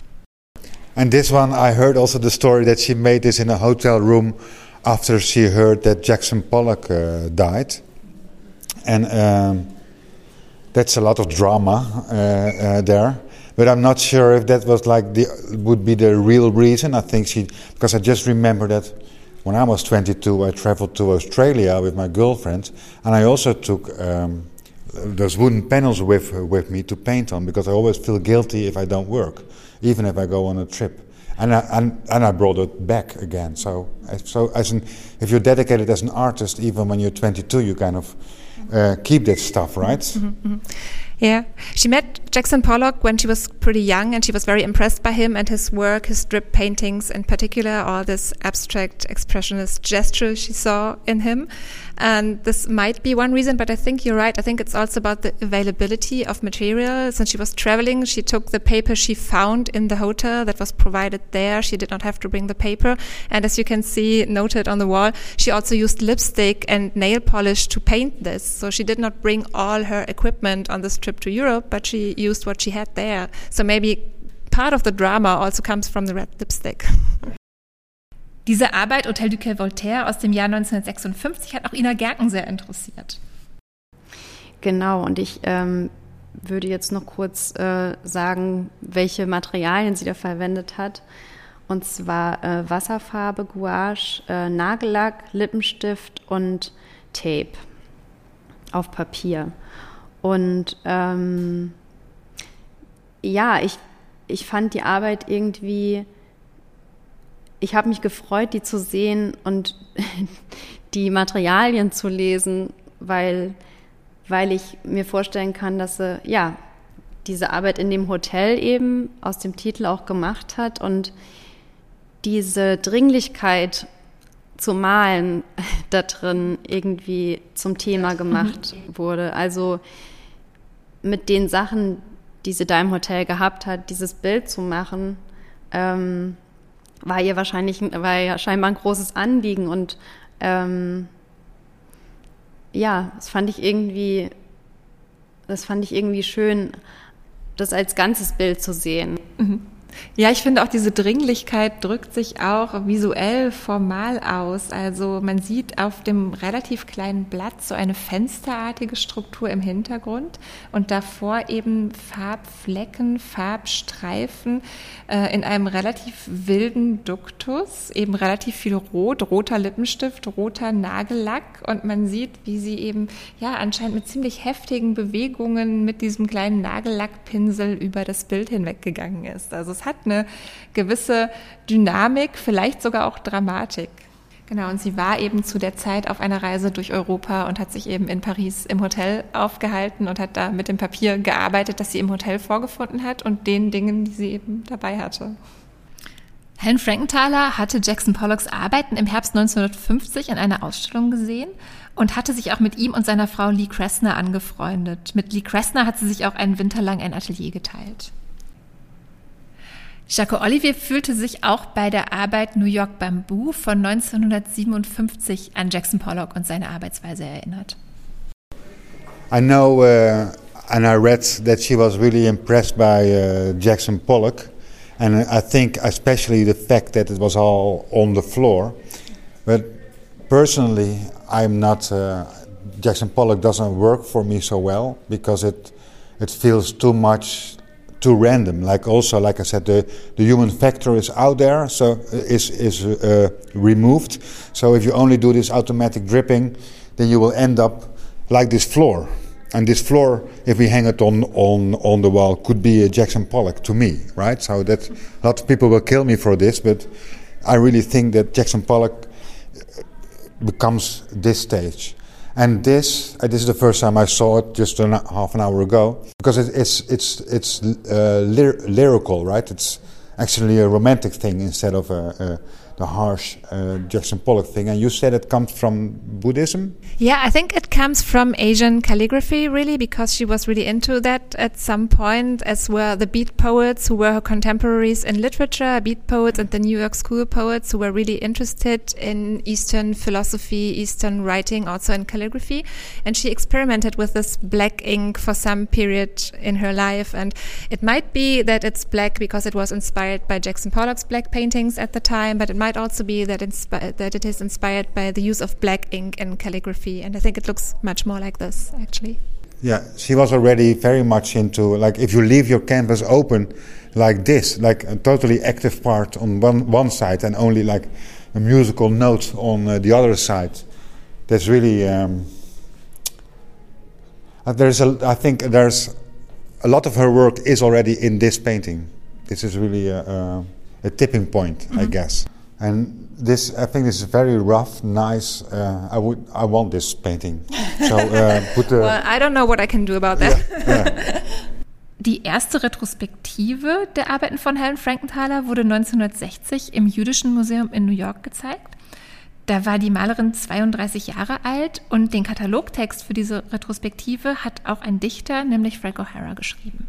And this one, I heard also the story that she made this in a hotel room after she heard that Jackson Pollock uh, died. And um, that's a lot of drama uh, uh, there. But I'm not sure if that was like the would be the real reason. I think she, because I just remember that when I was twenty-two, I traveled to Australia with my girlfriend, and I also took um, those wooden panels with with me to paint on, because I always feel guilty if I don't work, even if I go on a trip. And I, and, and I brought it back again. So, so as an, if you're dedicated as an artist, even when you're twenty-two, you kind of uh, keep that stuff, right? Mm-hmm. Yeah. She met Jackson Pollock when she was pretty young, and she was very impressed by him and his work, his strip paintings in particular, all this abstract expressionist gesture she saw in him. And this might be one reason, but I think you're right. I think it's also about the availability of material. Since she was traveling, she took the paper she found in the hotel that was provided there. She did not have to bring the paper. And as you can see noted on the wall, she also used lipstick and nail polish to paint this. So she did not bring all her equipment on this trip to Europe, but she used what she had there. So maybe part of the drama also comes from the red lipstick. Diese Arbeit Hotel du Quai Voltaire aus dem Jahr neunzehnhundertsechsundfünfzig hat auch Ina Gerken sehr interessiert. Genau, und ich ähm, würde jetzt noch kurz äh, sagen, welche Materialien sie da verwendet hat. Und zwar äh, Wasserfarbe, Gouache, äh, Nagellack, Lippenstift und Tape auf Papier. Und ähm, ja, ich, ich fand die Arbeit irgendwie... Ich habe mich gefreut, die zu sehen und die Materialien zu lesen, weil, weil ich mir vorstellen kann, dass sie ja, diese Arbeit in dem Hotel eben aus dem Titel auch gemacht hat und diese Dringlichkeit zu malen da drin irgendwie zum Thema gemacht mhm. wurde. Also mit den Sachen, die sie da im Hotel gehabt hat, dieses Bild zu machen, ähm, war ihr wahrscheinlich, war ja scheinbar ein großes Anliegen und ähm, ja, das fand ich irgendwie, das fand ich irgendwie schön, das als ganzes Bild zu sehen. Mhm. Ja, ich finde auch diese Dringlichkeit drückt sich auch visuell formal aus. Also man sieht auf dem relativ kleinen Blatt so eine fensterartige Struktur im Hintergrund und davor eben Farbflecken, Farbstreifen äh, in einem relativ wilden Duktus, eben relativ viel Rot, roter Lippenstift, roter Nagellack und man sieht, wie sie eben ja anscheinend mit ziemlich heftigen Bewegungen mit diesem kleinen Nagellackpinsel über das Bild hinweggegangen ist. Also es hat eine gewisse Dynamik, vielleicht sogar auch Dramatik. Genau, und sie war eben zu der Zeit auf einer Reise durch Europa und hat sich eben in Paris im Hotel aufgehalten und hat da mit dem Papier gearbeitet, das sie im Hotel vorgefunden hat und den Dingen, die sie eben dabei hatte. Helen Frankenthaler hatte Jackson Pollocks Arbeiten im Herbst neunzehnhundertfünfzig in einer Ausstellung gesehen und hatte sich auch mit ihm und seiner Frau Lee Kressner angefreundet. Mit Lee Kressner hat sie sich auch einen Winter lang ein Atelier geteilt. Jaco Olivier fühlte sich auch bei der Arbeit New York Bamboo von neunzehnhundertsiebenundfünfzig an Jackson Pollock und seine Arbeitsweise erinnert. I know uh, and I read that she was really impressed by uh, Jackson Pollock, and I think especially the fact that it was all on the floor. But personally, I'm not. Uh, Jackson Pollock doesn't work for me so well because it it feels too much. Too random. Like also, like I said, the, the human factor is out there, so is is uh, removed. So if you only do this automatic dripping, then you will end up like this floor. and this floor, if we hang it on, on, on the wall, could be a Jackson Pollock to me, right? So that a lot of people will kill me for this, but I really think that Jackson Pollock becomes this stage. And this, uh, this is the first time I saw it, just a half an hour ago, because it, it's it's it's uh, lyr- lyrical, right? It's actually a romantic thing instead of a, a, the harsh uh, Jackson Pollock thing. And you said it comes from Buddhism? Yeah, I think it comes from Asian calligraphy, really, because she was really into that at some point, as were the beat poets who were her contemporaries in literature, beat poets and the New York School poets who were really interested in Eastern philosophy, Eastern writing, also in calligraphy. And she experimented with this black ink for some period in her life. And it might be that it's black because it was inspired by Jackson Pollock's black paintings at the time, but it might also be that, inspi- that it is inspired by the use of black ink in calligraphy. And I think it looks much more like this, actually. Yeah, she was already very much into, like, if you leave your canvas open like this, like a totally active part on one, one side and only like a musical note on uh, the other side, that's really, um, uh, there's a, I think there's a lot of her work is already in this painting. This is really a, a, a tipping point, mm-hmm. I guess. And this, I think, this is very rough, nice. Uh, I would, I want this painting. So, uh, put the well, I don't know what I can do about that. Yeah, yeah. Die erste Retrospektive der Arbeiten von Helen Frankenthaler wurde neunzehnhundertsechzig im Jüdischen Museum in New York gezeigt. Da war die Malerin zweiunddreißig Jahre alt und den Katalogtext für diese Retrospektive hat auch ein Dichter, nämlich Frank O'Hara, geschrieben.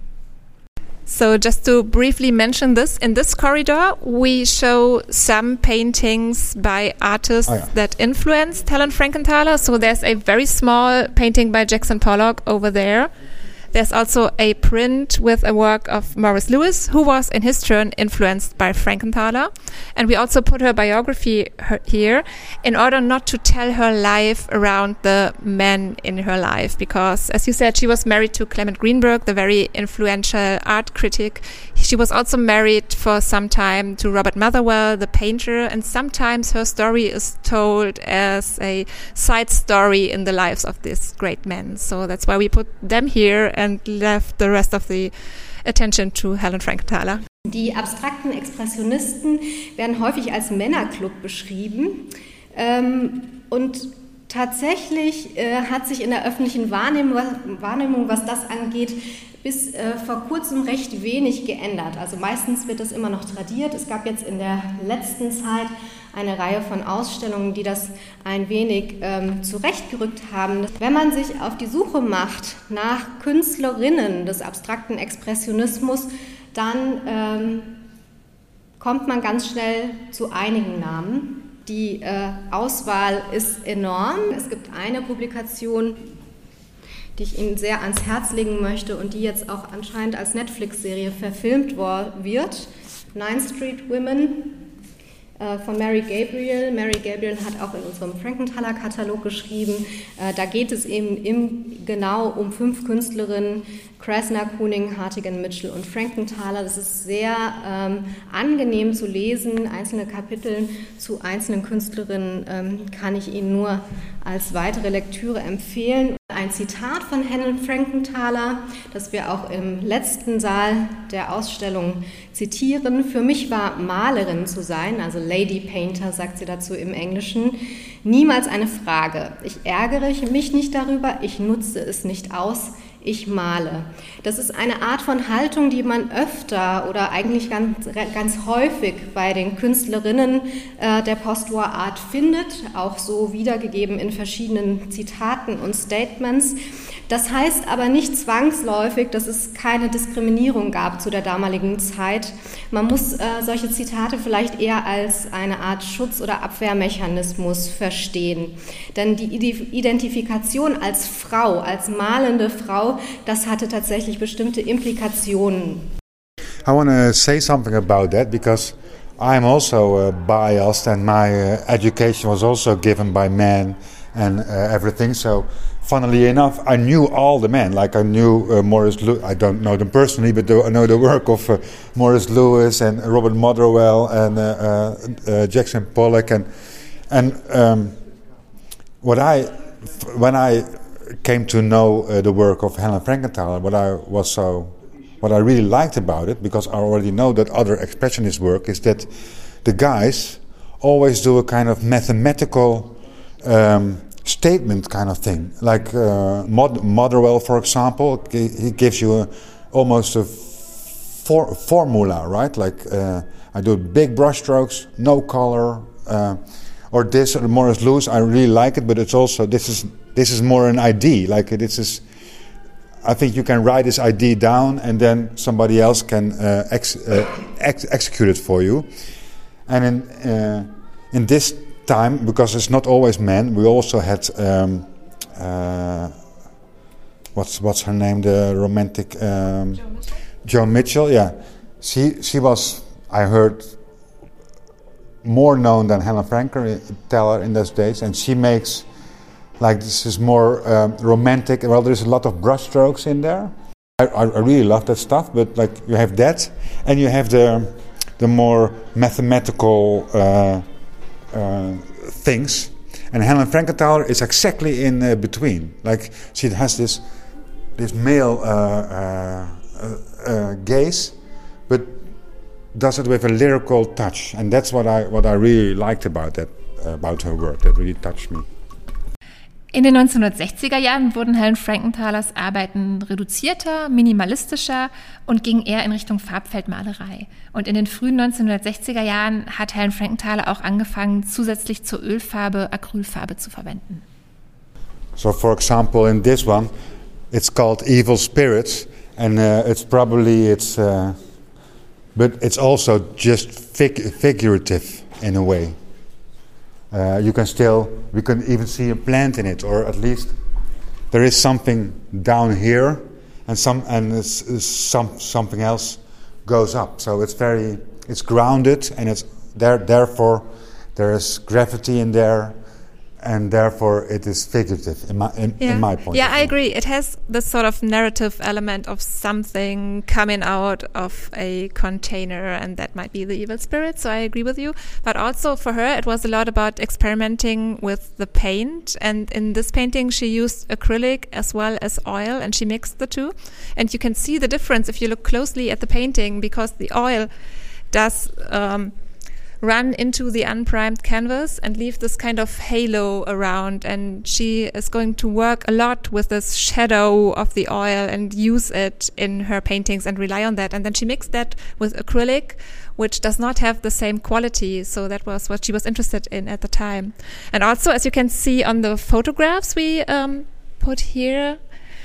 So just to briefly mention this, in this corridor we show some paintings by artists oh, yeah. that influenced Helen Frankenthaler. So there's a very small painting by Jackson Pollock over there. There's also a print with a work of Morris Louis, who was in his turn influenced by Frankenthaler. And we also put her biography her here in order not to tell her life around the men in her life. Because, as you said, she was married to Clement Greenberg, the very influential art critic. She was also married for some time to Robert Motherwell, the painter. And sometimes her story is told as a side story in the lives of these great men. So that's why we put them here and left the rest of the attention to Helen Frankenthaler. Die abstrakten Expressionisten werden häufig als Männerclub beschrieben. Ähm, und tatsächlich äh, hat sich in der öffentlichen Wahrnehmung, Wahrnehmung, was das angeht, bis äh, vor kurzem recht wenig geändert. Also meistens wird das immer noch tradiert. Es gab jetzt in der letzten Zeit eine Reihe von Ausstellungen, die das ein wenig ähm, zurechtgerückt haben. Wenn man sich auf die Suche macht nach Künstlerinnen des abstrakten Expressionismus, dann ähm, kommt man ganz schnell zu einigen Namen. Die äh, Auswahl ist enorm. Es gibt eine Publikation, die ich Ihnen sehr ans Herz legen möchte und die jetzt auch anscheinend als Netflix-Serie verfilmt wird. Nine Street Women äh, von Mary Gabriel. Mary Gabriel hat auch in unserem Frankenthaler-Katalog geschrieben. Äh, da geht es eben im, genau um fünf Künstlerinnen, Krasner, Kooning, Hartigan, Mitchell und Frankenthaler. Das ist sehr ähm, angenehm zu lesen. Einzelne Kapitel zu einzelnen Künstlerinnen ähm, kann ich Ihnen nur als weitere Lektüre empfehlen. Ein Zitat von Helen Frankenthaler, das wir auch im letzten Saal der Ausstellung zitieren. Für mich war Malerin zu sein, also Lady Painter, sagt sie dazu im Englischen, niemals eine Frage. Ich ärgere mich nicht darüber, ich nutze es nicht aus. Ich male. Das ist eine Art von Haltung, die man öfter oder eigentlich ganz, ganz häufig bei den Künstlerinnen äh, der Postwar Art findet, auch so wiedergegeben in verschiedenen Zitaten und Statements. Das heißt aber nicht zwangsläufig, dass es keine Diskriminierung gab zu der damaligen Zeit. Man muss äh, solche Zitate vielleicht eher als eine Art Schutz- oder Abwehrmechanismus verstehen. Denn die Identifikation als Frau, als malende Frau, das hatte tatsächlich bestimmte Implikationen. I want to say something about that because I'm also uh, biased and my uh, education was also given by men and uh, everything. So funnily enough, I knew all the men. Like I knew uh, Morris Louis. I don't know them personally, but I know the work of uh, Morris Louis and Robert Motherwell and uh, uh, uh, Jackson Pollock and and um, what I when I came to know uh, the work of Helen Frankenthaler, what I was so, what I really liked about it, because I already know that other expressionist work is that the guys always do a kind of mathematical um, statement kind of thing. Like uh, Mod- Motherwell, for example, he gives you a, almost a for- formula, right? Like uh, I do big brush strokes, no color, uh, or this, or Morris Louis. I really like it, but it's also this is this is more an idea. Like this is, I think you can write this idea down, and then somebody else can uh, ex- uh, ex- execute it for you. And in uh, in this time, because it's not always men, we also had um, uh, what's what's her name, the romantic um, Joan Mitchell. Joan Mitchell. Yeah, she she was, I heard, more known than Helen Frankenthaler in those days, and she makes like this is more um, romantic. Well, there's a lot of brushstrokes in there. I, I really love that stuff, but like you have that, and you have the the more mathematical uh, uh, things. And Helen Frankenthaler is exactly in uh, between. Like she has this this male uh, uh, uh, uh, gaze, but does it with a lyrical touch, and that's what I what I really liked about that uh, about her work. That really touched me. In den neunzehnhundertsechziger Jahren wurden Helen Frankenthalers Arbeiten reduzierter, minimalistischer und gingen eher in Richtung Farbfeldmalerei. Und in den frühen neunzehnhundertsechziger Jahren hat Helen Frankenthaler auch angefangen, zusätzlich zur Ölfarbe Acrylfarbe zu verwenden. So, for example, in this one, it's called Evil Spirits, and uh, it's probably it's, uh, but it's also just fig- figurative in a way. Uh, you can still, we can even see a plant in it, or at least there is something down here, and some and it's, it's some something else goes up. So it's very, it's grounded, and it's there. Therefore, there is gravity in there, and therefore it is figurative in my in, yeah. in my point. Yeah, of I view. agree. It has this sort of narrative element of something coming out of a container, and that might be the evil spirit. So I agree with you. But also for her, it was a lot about experimenting with the paint. And in this painting, she used acrylic as well as oil, and she mixed the two. And you can see the difference if you look closely at the painting, because the oil does Um, run into the unprimed canvas and leave this kind of halo around, and she is going to work a lot with this shadow of the oil and use it in her paintings and rely on that. And then she mixed that with acrylic, which does not have the same quality, so that was what she was interested in at the time. And also, as you can see on the photographs we um, put here,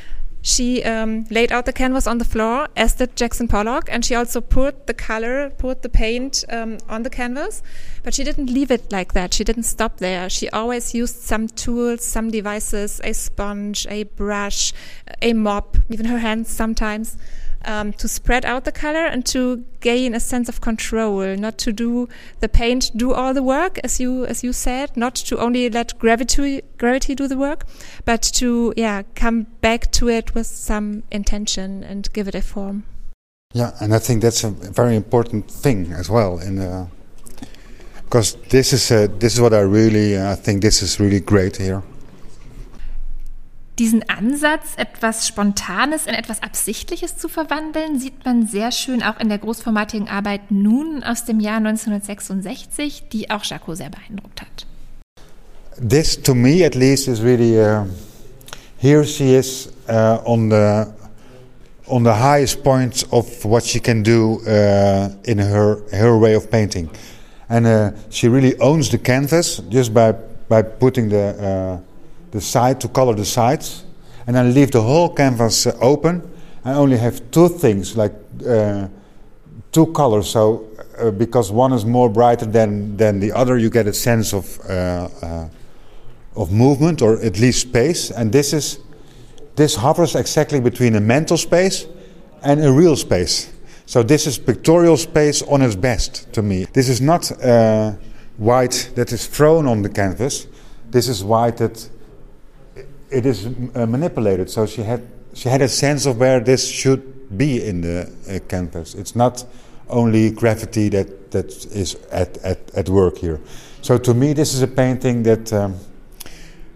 she um, laid out the canvas on the floor, as did Jackson Pollock, and she also poured the color, poured the paint um, on the canvas. But she didn't leave it like that. She didn't stop there. She always used some tools, some devices, a sponge, a brush, a mop, even her hands sometimes, um, to spread out the color and to gain a sense of control, not to do the paint do all the work, as you as you said, not to only let gravity gravity do the work, but to yeah come back to it with some intention and give it a form. Yeah, and I think that's a very important thing as well, in uh, because this is uh, this is what I really uh, I think this is really great here. Diesen Ansatz, etwas Spontanes in etwas Absichtliches zu verwandeln, sieht man sehr schön auch in der großformatigen Arbeit Nun aus dem Jahr neunzehnhundertsechsundsechzig, die auch Jaco sehr beeindruckt hat. This, to me at least, is really uh, here she is uh, on the on the highest point of what she can do uh, in her her way of painting, and uh, she really owns the canvas just by by putting the uh, the side to color the sides, and then leave the whole canvas uh, open. I only have two things, like uh, two colors. So uh, because one is more brighter than than the other, you get a sense of uh, uh, of movement, or at least space. And this is this hovers exactly between a mental space and a real space. So this is pictorial space on its best to me. This is not uh, white that is thrown on the canvas. This is white that it is uh, manipulated. So she had she had a sense of where this should be in the uh, canvas. It's not only gravity that that is at, at, at work here. So to me, this is a painting that um,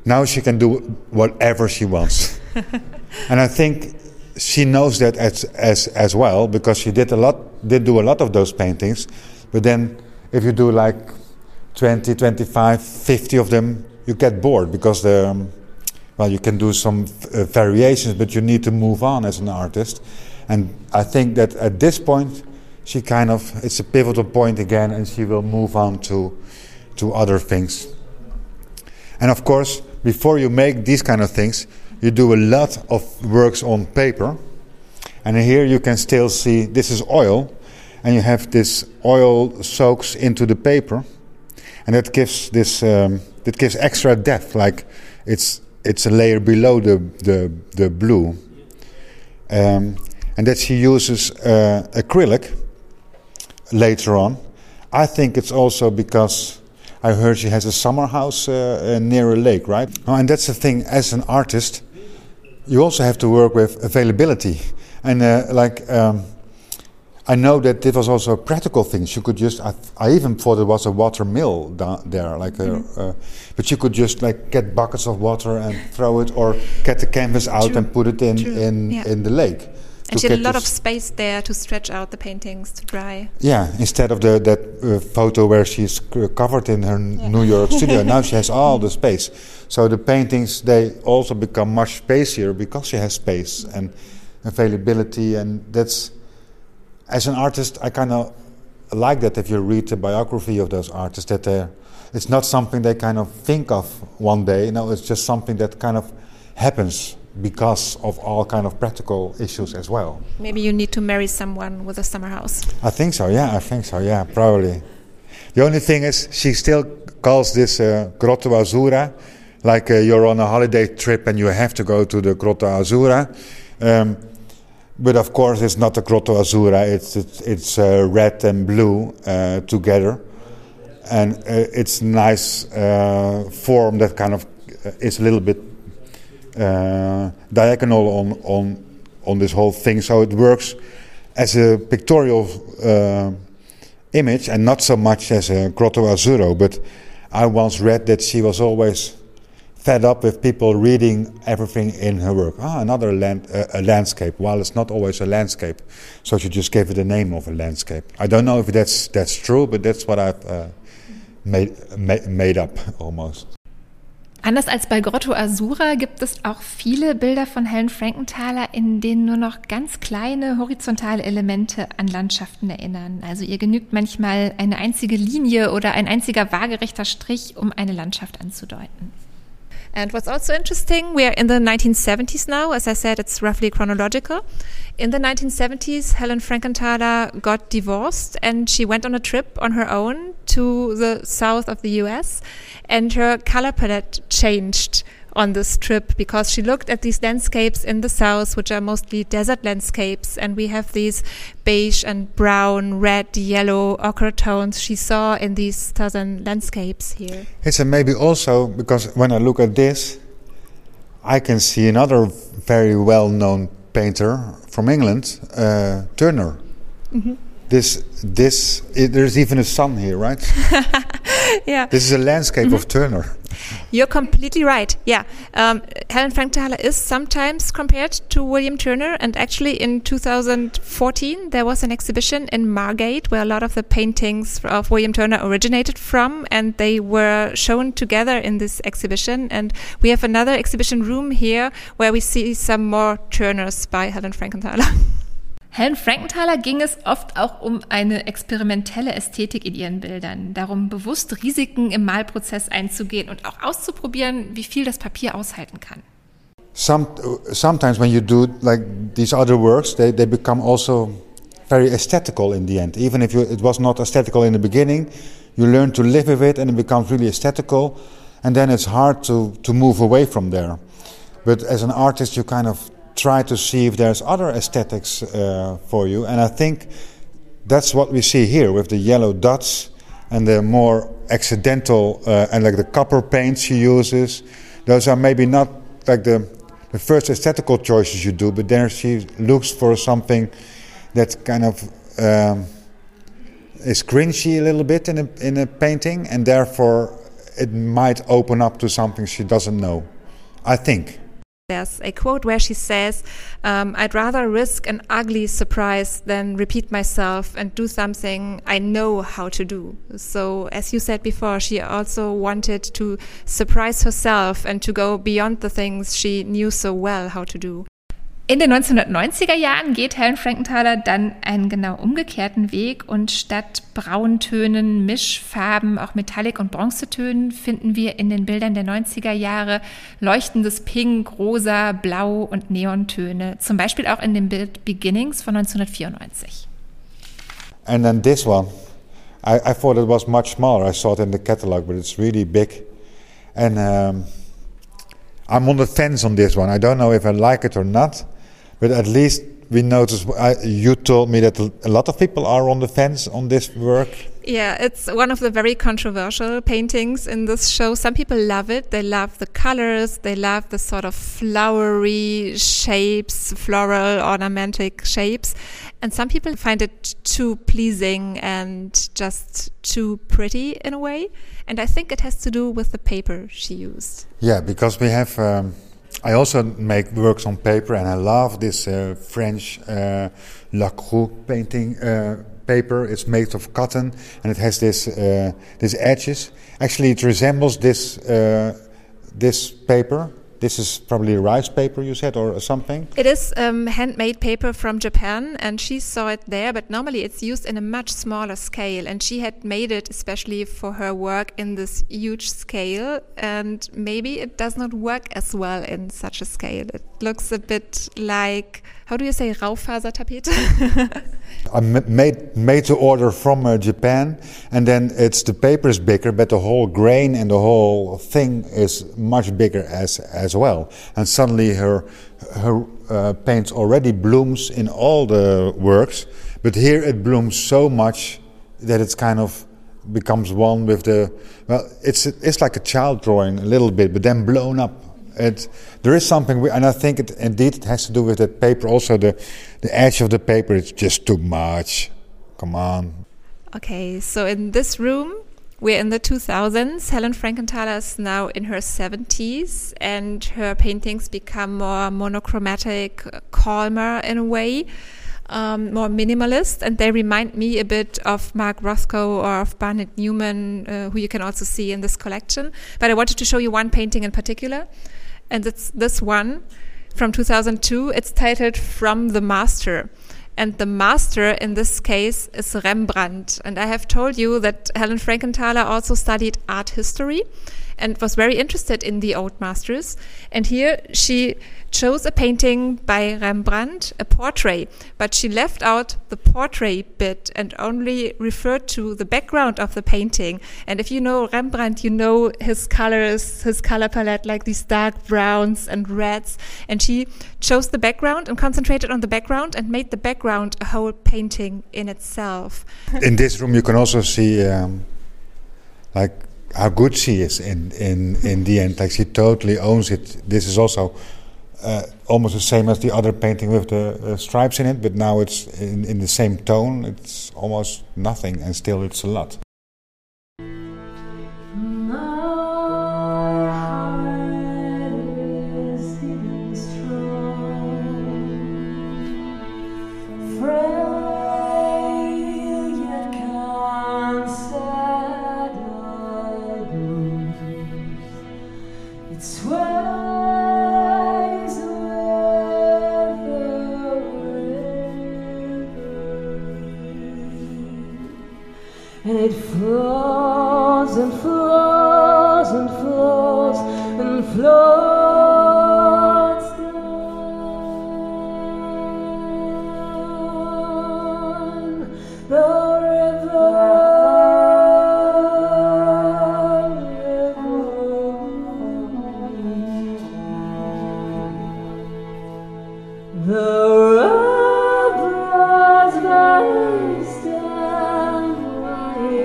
now she can do whatever she wants. And I think she knows that as as as well, because she did a lot, did do a lot of those paintings. But then, if you do like twenty, twenty-five, fifty of them, you get bored because the um, well, you can do some uh, variations, but you need to move on as an artist. And I think that at this point, she kind of it's a pivotal point again, and she will move on to to other things. And of course, before you make these kind of things, you do a lot of works on paper. And here you can still see this is oil, and you have this oil soaks into the paper, and that gives this um, that gives extra depth, like it's it's a layer below the the, the blue. Um, and that she uses uh, acrylic later on. I think it's also because I heard she has a summer house uh, uh, near a lake, right? Oh, and that's the thing, as an artist, you also have to work with availability. And uh, like, um, I know that this was also a practical thing. She could just, I, I even thought it was a water mill down there, like, a, mm-hmm. uh, but you could just like get buckets of water and throw it, or get the canvas out True. and put it in in, yeah. in the lake. And she had a lot of space there to stretch out the paintings to dry. Yeah, instead of the that uh, photo where she's c- covered in her yeah. New York studio, now she has all the space. So the paintings, they also become much spacier because she has space and availability. And that's, as an artist, I kind of like that if you read the biography of those artists, that they're, it's not something they kind of think of one day. No, it's just something that kind of happens because of all kind of practical issues as well. Maybe you need to marry someone with a summer house. I think so, yeah, I think so, yeah, probably. The only thing is, she still calls this uh, Grotto Azzurra, like uh, you're on a holiday trip and you have to go to the Grotto Azzurra. Um, but of course, it's not the Grotto Azzurra, it's, it's, it's uh, red and blue uh, together. And uh, it's nice uh, form that kind of uh, is a little bit Uh, diagonal on, on on this whole thing, so it works as a pictorial uh, image and not so much as a Grotto Azzurro. But I once read that she was always fed up with people reading everything in her work. Ah, another land, uh, a landscape. Well, it's not always a landscape, so she just gave it the name of a landscape. I don't know if that's that's true, but that's what I've uh, made ma- made up almost. Anders als bei Grotto Azzurra gibt es auch viele Bilder von Helen Frankenthaler, in denen nur noch ganz kleine horizontale Elemente an Landschaften erinnern. Also ihr genügt manchmal eine einzige Linie oder ein einziger waagerechter Strich, um eine Landschaft anzudeuten. And what's also interesting, we are in the nineteen seventies now. As I said, it's roughly chronological. In the nineteen seventies, Helen Frankenthaler got divorced and she went on a trip on her own to the south of the U S, and her color palette changed on this trip because she looked at these landscapes in the south, which are mostly desert landscapes, and we have these beige and brown, red, yellow, ochre tones she saw in these southern landscapes here. It's and maybe also because when I look at this, I can see another very well-known painter from England, uh, Turner. Mm-hmm. This, this, it, there's even a sun here, right? Yeah. This is a landscape mm-hmm. of Turner. You're completely right. Yeah. Um, Helen Frankenthaler is sometimes compared to William Turner, and actually in two thousand fourteen there was an exhibition in Margate where a lot of the paintings of William Turner originated from, and they were shown together in this exhibition. And we have another exhibition room here where we see some more Turners by Helen Frankenthaler. Helen Frankenthaler ging es oft auch um eine experimentelle Ästhetik in ihren Bildern, darum bewusst Risiken im Malprozess einzugehen und auch auszuprobieren, wie viel das Papier aushalten kann. Some, sometimes when you do like these other works, they, they become also very aesthetical in the end. Even if you, it was not aesthetical in the beginning, you learn to live with it and it becomes really aesthetical, and then it's hard to, to move away from there. But as an artist, you kind of try to see if there's other aesthetics uh, for you, and I think that's what we see here with the yellow dots and the more accidental uh, and like the copper paints she uses. Those are maybe not like the the first aesthetical choices you do, but there she looks for something that kind of um, is cringy a little bit in a in a painting, and therefore it might open up to something she doesn't know, I think. There's a quote where she says, um, I'd rather risk an ugly surprise than repeat myself and do something I know how to do. So, as you said before, she also wanted to surprise herself and to go beyond the things she knew so well how to do. In den neunzehnhundertneunziger Jahren geht Helen Frankenthaler dann einen genau umgekehrten Weg und statt Brauntönen, Mischfarben, auch Metallic- und Bronzetönen finden wir in den Bildern der neunziger Jahre leuchtendes Pink, Rosa, Blau und Neontöne, zum Beispiel auch in dem Bild Beginnings von neunzehnhundertvierundneunzig. And then this one, I, I thought it was much smaller. I saw it in the catalog, but it's really big. And um, I'm on the fence on this one. I don't know if I like it or not. But at least we noticed, I, you told me that a lot of people are on the fence on this work. Yeah, it's one of the very controversial paintings in this show. Some people love it. They love the colors. They love the sort of flowery shapes, floral, ornamental shapes. And some people find it too pleasing and just too pretty in a way. And I think it has to do with the paper she used. Yeah, because we have... Um, I also make works on paper, and I love this uh, French uh, Lacroix painting uh, paper. It's made of cotton, and it has this uh, these edges. Actually, it resembles this uh, this paper. This is probably rice paper, you said, or something? It is um, handmade paper from Japan, and she saw it there, but normally it's used in a much smaller scale, and she had made it especially for her work in this huge scale, and maybe it does not work as well in such a scale. It looks a bit like, how do you say, Raufasertapete? I made made to order from uh, Japan, and then it's the paper is bigger, but the whole grain and the whole thing is much bigger as as well. And suddenly her her uh, paint already blooms in all the works, but here it blooms so much that it's kind of becomes one with the. Well, it's it's like a child drawing a little bit, but then blown up. It, there is something, we, and I think it indeed it has to do with that paper. Also, the the edge of the paper is just too much. Come on. Okay, so in this room, we're in the two thousands. Helen Frankenthaler is now in her seventies, and her paintings become more monochromatic, calmer in a way, um, more minimalist, and they remind me a bit of Mark Rothko or of Barnett Newman, uh, who you can also see in this collection. But I wanted to show you one painting in particular. And it's this one from two thousand two. It's titled From the Master. And the master in this case is Rembrandt. And I have told you that Helen Frankenthaler also studied art history and was very interested in the old masters. And here she chose a painting by Rembrandt, a portrait, but she left out the portrait bit and only referred to the background of the painting. And if you know Rembrandt, you know his colors, his color palette, like these dark browns and reds. And she chose the background and concentrated on the background and made the background a whole painting in itself. In this room you can also see um, like how good she is in, in, in the end. Like she totally owns it. This is also uh, almost the same as the other painting with the uh, stripes in it, but now it's in, in the same tone. It's almost nothing, and still it's a lot. And it flows and flows and flows and floats down the river, river. The river's vast and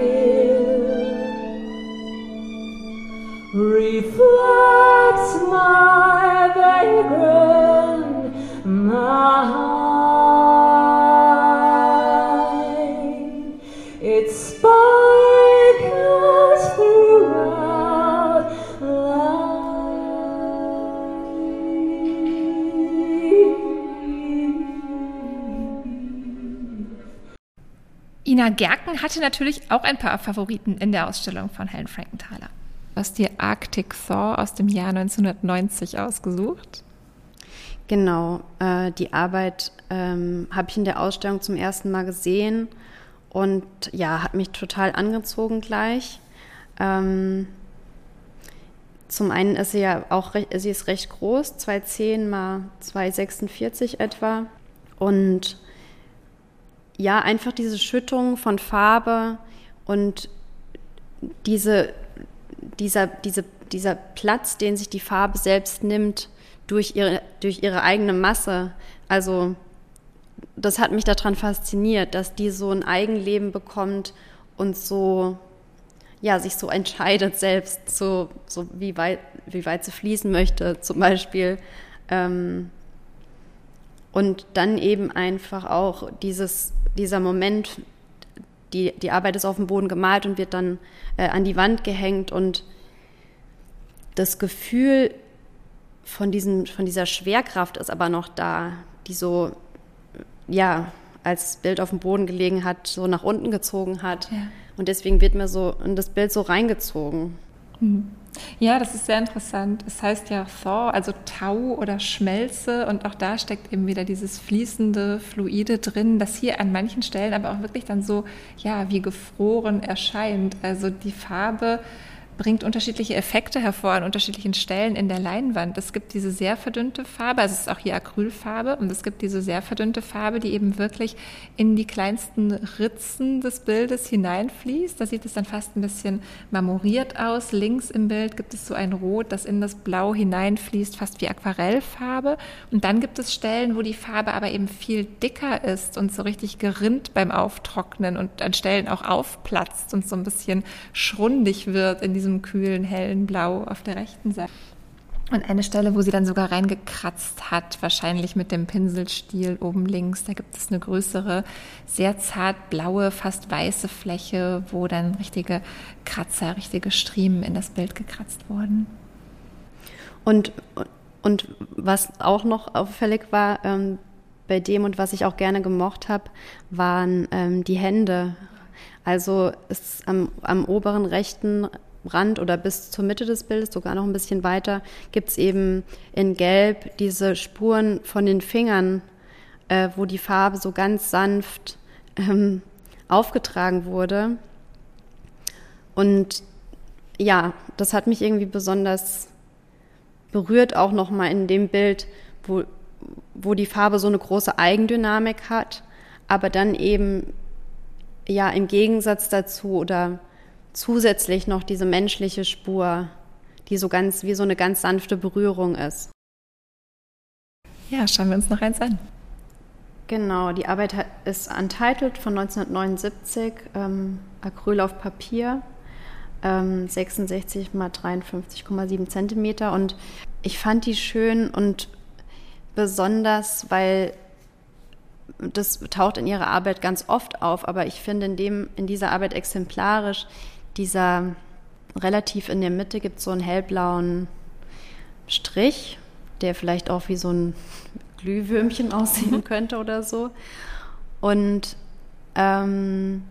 reflects my Ina Gerken hatte natürlich auch ein paar Favoriten in der Ausstellung von Helen Frankenthaler. Du hast dir Arctic Thaw aus dem Jahr neunzehnhundertneunzig ausgesucht. Genau, äh, die Arbeit ähm, habe ich in der Ausstellung zum ersten Mal gesehen und ja, hat mich total angezogen gleich. Ähm, zum einen ist sie ja auch, sie ist recht groß, zwei Komma zehn mal zwei Komma sechsundvierzig etwa. Und ja, einfach diese Schüttung von Farbe und diese, dieser, diese, dieser Platz, den sich die Farbe selbst nimmt durch ihre, durch ihre eigene Masse. Also das hat mich daran fasziniert, dass die so ein Eigenleben bekommt und so, ja, sich so entscheidet selbst, so, so wie weit, wie weit sie fließen möchte zum Beispiel. Ähm, und dann eben einfach auch dieses, dieser Moment, die, die Arbeit ist auf dem Boden gemalt und wird dann äh, an die Wand gehängt und das Gefühl von, diesem, von dieser Schwerkraft ist aber noch da, die so, ja, als Bild auf dem Boden gelegen hat, so nach unten gezogen hat. Ja. Und deswegen wird mir so in das Bild so reingezogen. Ja, das ist sehr interessant. Es heißt ja Thaw, also Tau oder Schmelze. Und auch da steckt eben wieder dieses fließende, fluide drin, das hier an manchen Stellen aber auch wirklich dann so, ja, wie gefroren erscheint. Also die Farbe bringt unterschiedliche Effekte hervor an unterschiedlichen Stellen in der Leinwand. Es gibt diese sehr verdünnte Farbe, also es ist auch hier Acrylfarbe, und es gibt diese sehr verdünnte Farbe, die eben wirklich in die kleinsten Ritzen des Bildes hineinfließt. Da sieht es dann fast ein bisschen marmoriert aus. Links im Bild gibt es so ein Rot, das in das Blau hineinfließt, fast wie Aquarellfarbe. Und dann gibt es Stellen, wo die Farbe aber eben viel dicker ist und so richtig gerinnt beim Auftrocknen und an Stellen auch aufplatzt und so ein bisschen schrundig wird in diesem kühlen, hellen Blau auf der rechten Seite. Und eine Stelle, wo sie dann sogar reingekratzt hat, wahrscheinlich mit dem Pinselstiel oben links, da gibt es eine größere, sehr zart blaue, fast weiße Fläche, wo dann richtige Kratzer, richtige Striemen in das Bild gekratzt wurden. Und, und was auch noch auffällig war ähm, bei dem und was ich auch gerne gemocht habe, waren ähm, die Hände. Also ist am, am oberen rechten Rand oder bis zur Mitte des Bildes, sogar noch ein bisschen weiter, gibt es eben in Gelb diese Spuren von den Fingern, äh, wo die Farbe so ganz sanft ähm, aufgetragen wurde. Und ja, das hat mich irgendwie besonders berührt, auch nochmal in dem Bild, wo, wo die Farbe so eine große Eigendynamik hat, aber dann eben ja im Gegensatz dazu oder zusätzlich noch diese menschliche Spur, die so ganz wie so eine ganz sanfte Berührung ist. Ja, schauen wir uns noch eins an. Genau, die Arbeit ist untitled von neunzehnhundertneunundsiebzig, ähm, Acryl auf Papier, ähm, sechsundsechzig mal dreiundfünfzig Komma sieben Zentimeter, und ich fand die schön und besonders, weil das taucht in ihrer Arbeit ganz oft auf, aber ich finde in, dem, in dieser Arbeit exemplarisch, dieser relativ in der Mitte gibt es so einen hellblauen Strich, der vielleicht auch wie so ein Glühwürmchen aussehen könnte oder so. Und ähm,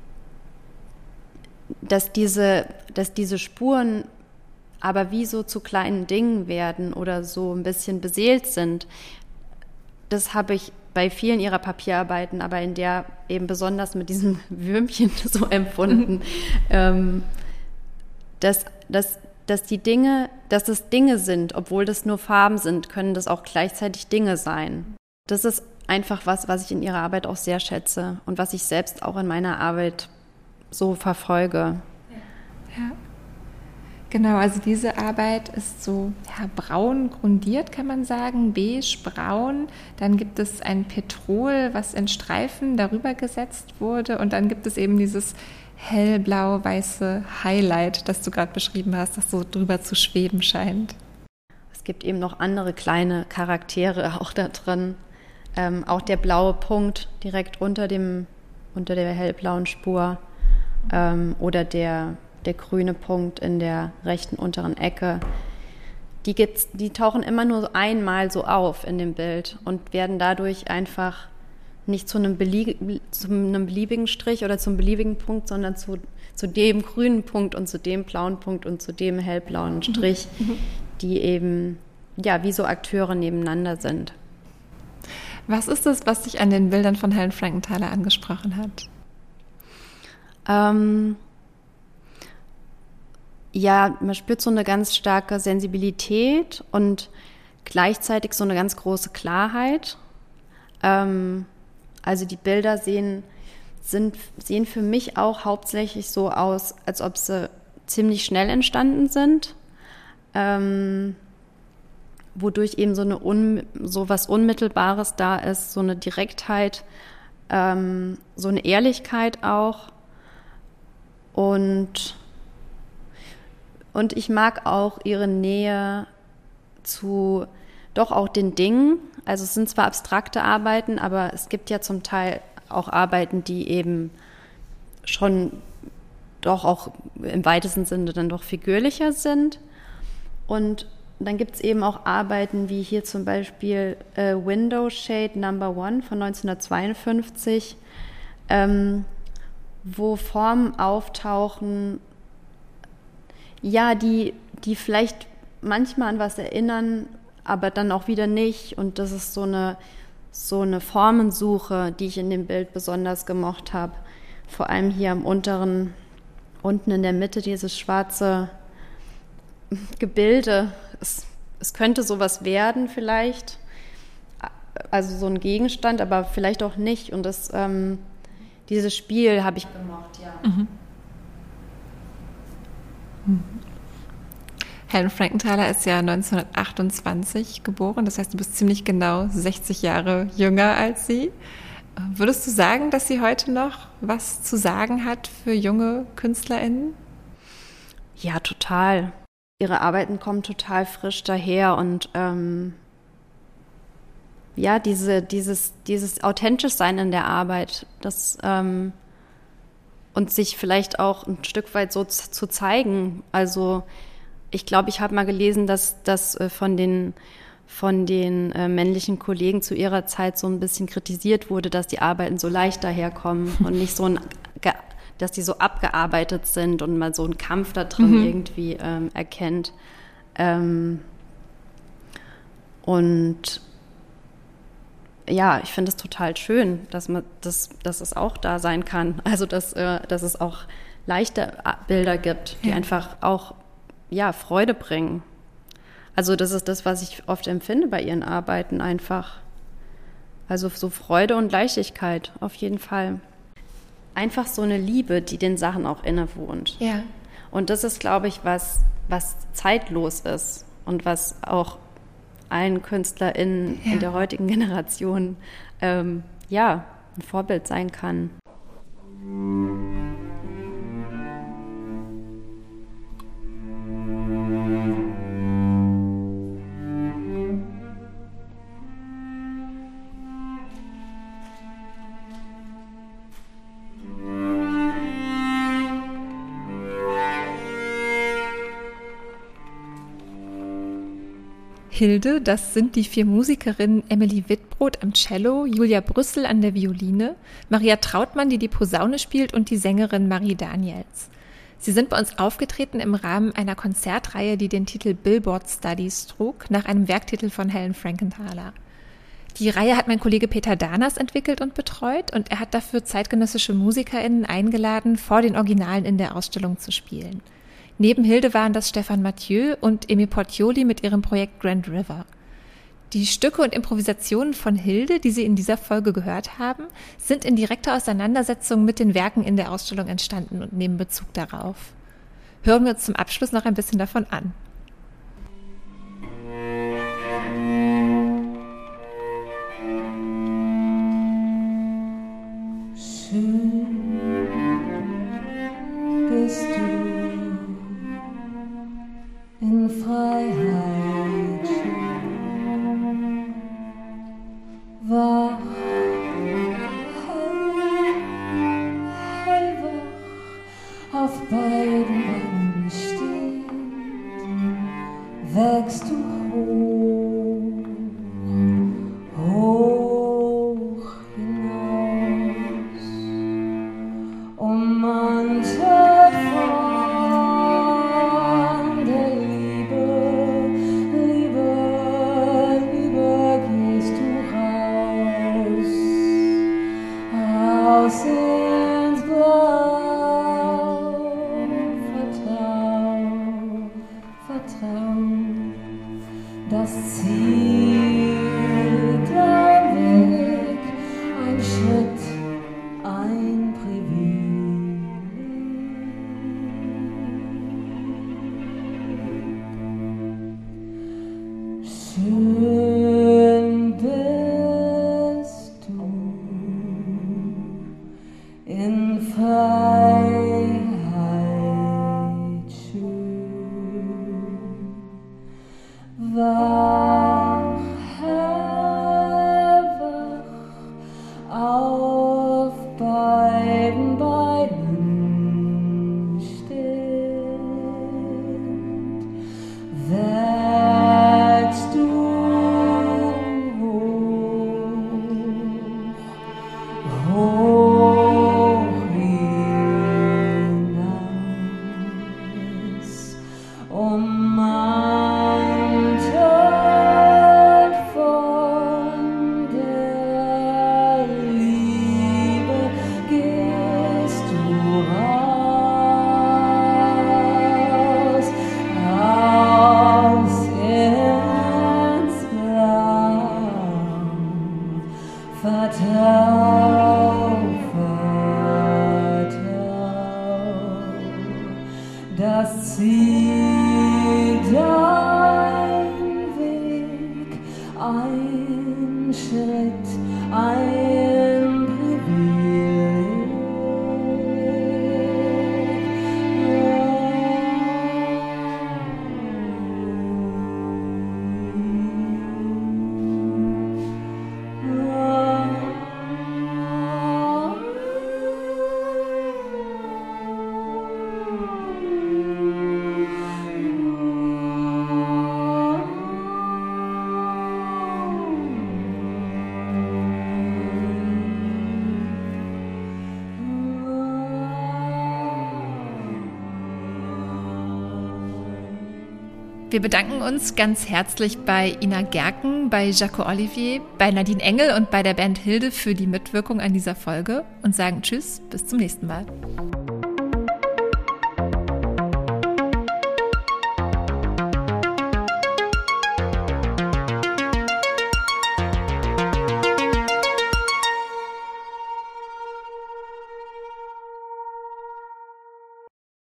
dass diese, dass diese Spuren aber wie so zu kleinen Dingen werden oder so ein bisschen beseelt sind, das habe ich bei vielen ihrer Papierarbeiten, aber in der eben besonders mit diesem Würmchen so empfunden, ähm, dass, dass, dass die Dinge, dass es Dinge sind, obwohl das nur Farben sind, können das auch gleichzeitig Dinge sein. Das ist einfach was, was ich in ihrer Arbeit auch sehr schätze und was ich selbst auch in meiner Arbeit so verfolge. Ja. Genau, also diese Arbeit ist so ja, braun grundiert, kann man sagen, beige-braun. Dann gibt es ein Petrol, was in Streifen darüber gesetzt wurde. Und dann gibt es eben dieses hellblau-weiße Highlight, das du gerade beschrieben hast, das so drüber zu schweben scheint. Es gibt eben noch andere kleine Charaktere auch da drin. Ähm, auch der blaue Punkt direkt unter, dem, unter der hellblauen Spur ähm, oder der der grüne Punkt in der rechten unteren Ecke, die, gibt's, die tauchen immer nur einmal so auf in dem Bild und werden dadurch einfach nicht zu einem, belieb- zu einem beliebigen Strich oder zum beliebigen Punkt, sondern zu, zu dem grünen Punkt und zu dem blauen Punkt und zu dem hellblauen Strich, mhm. die eben ja wie so Akteure nebeneinander sind. Was ist es, was dich an den Bildern von Helen Frankenthaler angesprochen hat? Ähm, ja, man spürt so eine ganz starke Sensibilität und gleichzeitig so eine ganz große Klarheit. Ähm, also die Bilder sehen, sind, sehen für mich auch hauptsächlich so aus, als ob sie ziemlich schnell entstanden sind, ähm, wodurch eben so, eine un, so was Unmittelbares da ist, so eine Direktheit, ähm, so eine Ehrlichkeit auch. Und, und ich mag auch ihre Nähe zu doch auch den Dingen. Also es sind zwar abstrakte Arbeiten, aber es gibt ja zum Teil auch Arbeiten, die eben schon doch auch im weitesten Sinne dann doch figürlicher sind. Und dann gibt es eben auch Arbeiten wie hier zum Beispiel äh, Window Shade Number One von neunzehnhundertzweiundfünfzig, ähm, wo Formen auftauchen, ja, die, die vielleicht manchmal an was erinnern, aber dann auch wieder nicht. Und das ist so eine, so eine Formensuche, die ich in dem Bild besonders gemocht habe. Vor allem hier am unteren, unten in der Mitte dieses schwarze Gebilde. Es, es könnte sowas werden vielleicht, also so ein Gegenstand, aber vielleicht auch nicht. Und das, ähm, dieses Spiel habe ich gemocht, ja. Mhm. Mhm. Helen Frankenthaler ist ja neunzehnhundertachtundzwanzig geboren, das heißt, du bist ziemlich genau sechzig Jahre jünger als sie. Würdest du sagen, dass sie heute noch was zu sagen hat für junge KünstlerInnen? Ja, total. Ihre Arbeiten kommen total frisch daher und ähm, ja, diese, dieses, dieses authentisch Sein in der Arbeit, das ähm, und sich vielleicht auch ein Stück weit so z- zu zeigen. Also ich glaube, ich habe mal gelesen, dass das äh, von den von den äh, männlichen Kollegen zu ihrer Zeit so ein bisschen kritisiert wurde, dass die Arbeiten so leicht daherkommen und nicht so ein, ge- dass die so abgearbeitet sind und man so einen Kampf da drin mhm. irgendwie ähm, erkennt. Ähm, und ja, ich finde es total schön, dass man das, dass es auch da sein kann. Also dass, äh, dass es auch leichte Bilder gibt, die ja. einfach auch ja, Freude bringen. Also das ist das, was ich oft empfinde bei ihren Arbeiten einfach. Also so Freude und Leichtigkeit, auf jeden Fall. Einfach so eine Liebe, die den Sachen auch innewohnt. Ja. Und das ist, glaube ich, was, was zeitlos ist und was auch allen KünstlerInnen ja. in der heutigen Generation ähm, ja, ein Vorbild sein kann. Hilde, das sind die vier Musikerinnen Emily Wittbrod am Cello, Julia Brüssel an der Violine, Maria Trautmann, die die Posaune spielt, und die Sängerin Marie Daniels. Sie sind bei uns aufgetreten im Rahmen einer Konzertreihe, die den Titel Billboard Studies trug, nach einem Werktitel von Helen Frankenthaler. Die Reihe hat mein Kollege Peter Dahners entwickelt und betreut, und er hat dafür zeitgenössische MusikerInnen eingeladen, vor den Originalen in der Ausstellung zu spielen. Neben Hilde waren das Stefan Mathieu und Emi Portioli mit ihrem Projekt Grand River. Die Stücke und Improvisationen von Hilde, die Sie in dieser Folge gehört haben, sind in direkter Auseinandersetzung mit den Werken in der Ausstellung entstanden und nehmen Bezug darauf. Hören wir uns zum Abschluss noch ein bisschen davon an. Schön bist du in Freiheit schön, wach, hell, hellwach, auf beiden Beinen stehend, wächst du hoch, hoch hinaus. in Freiheit schön. Wach, Herr, wach, auf beiden Beinen stehend, wächst du hoch, hoch hinaus, ummantelt von der Liebe gehst du raus, raus ins Land, vertrau, vertrau, das Ziel, dein Weg, ein Schritt, ein Wir bedanken uns ganz herzlich bei Ina Gerken, bei Jaco Olivier, bei Nadine Engel und bei der Band Hilde für die Mitwirkung an dieser Folge und sagen Tschüss, bis zum nächsten Mal.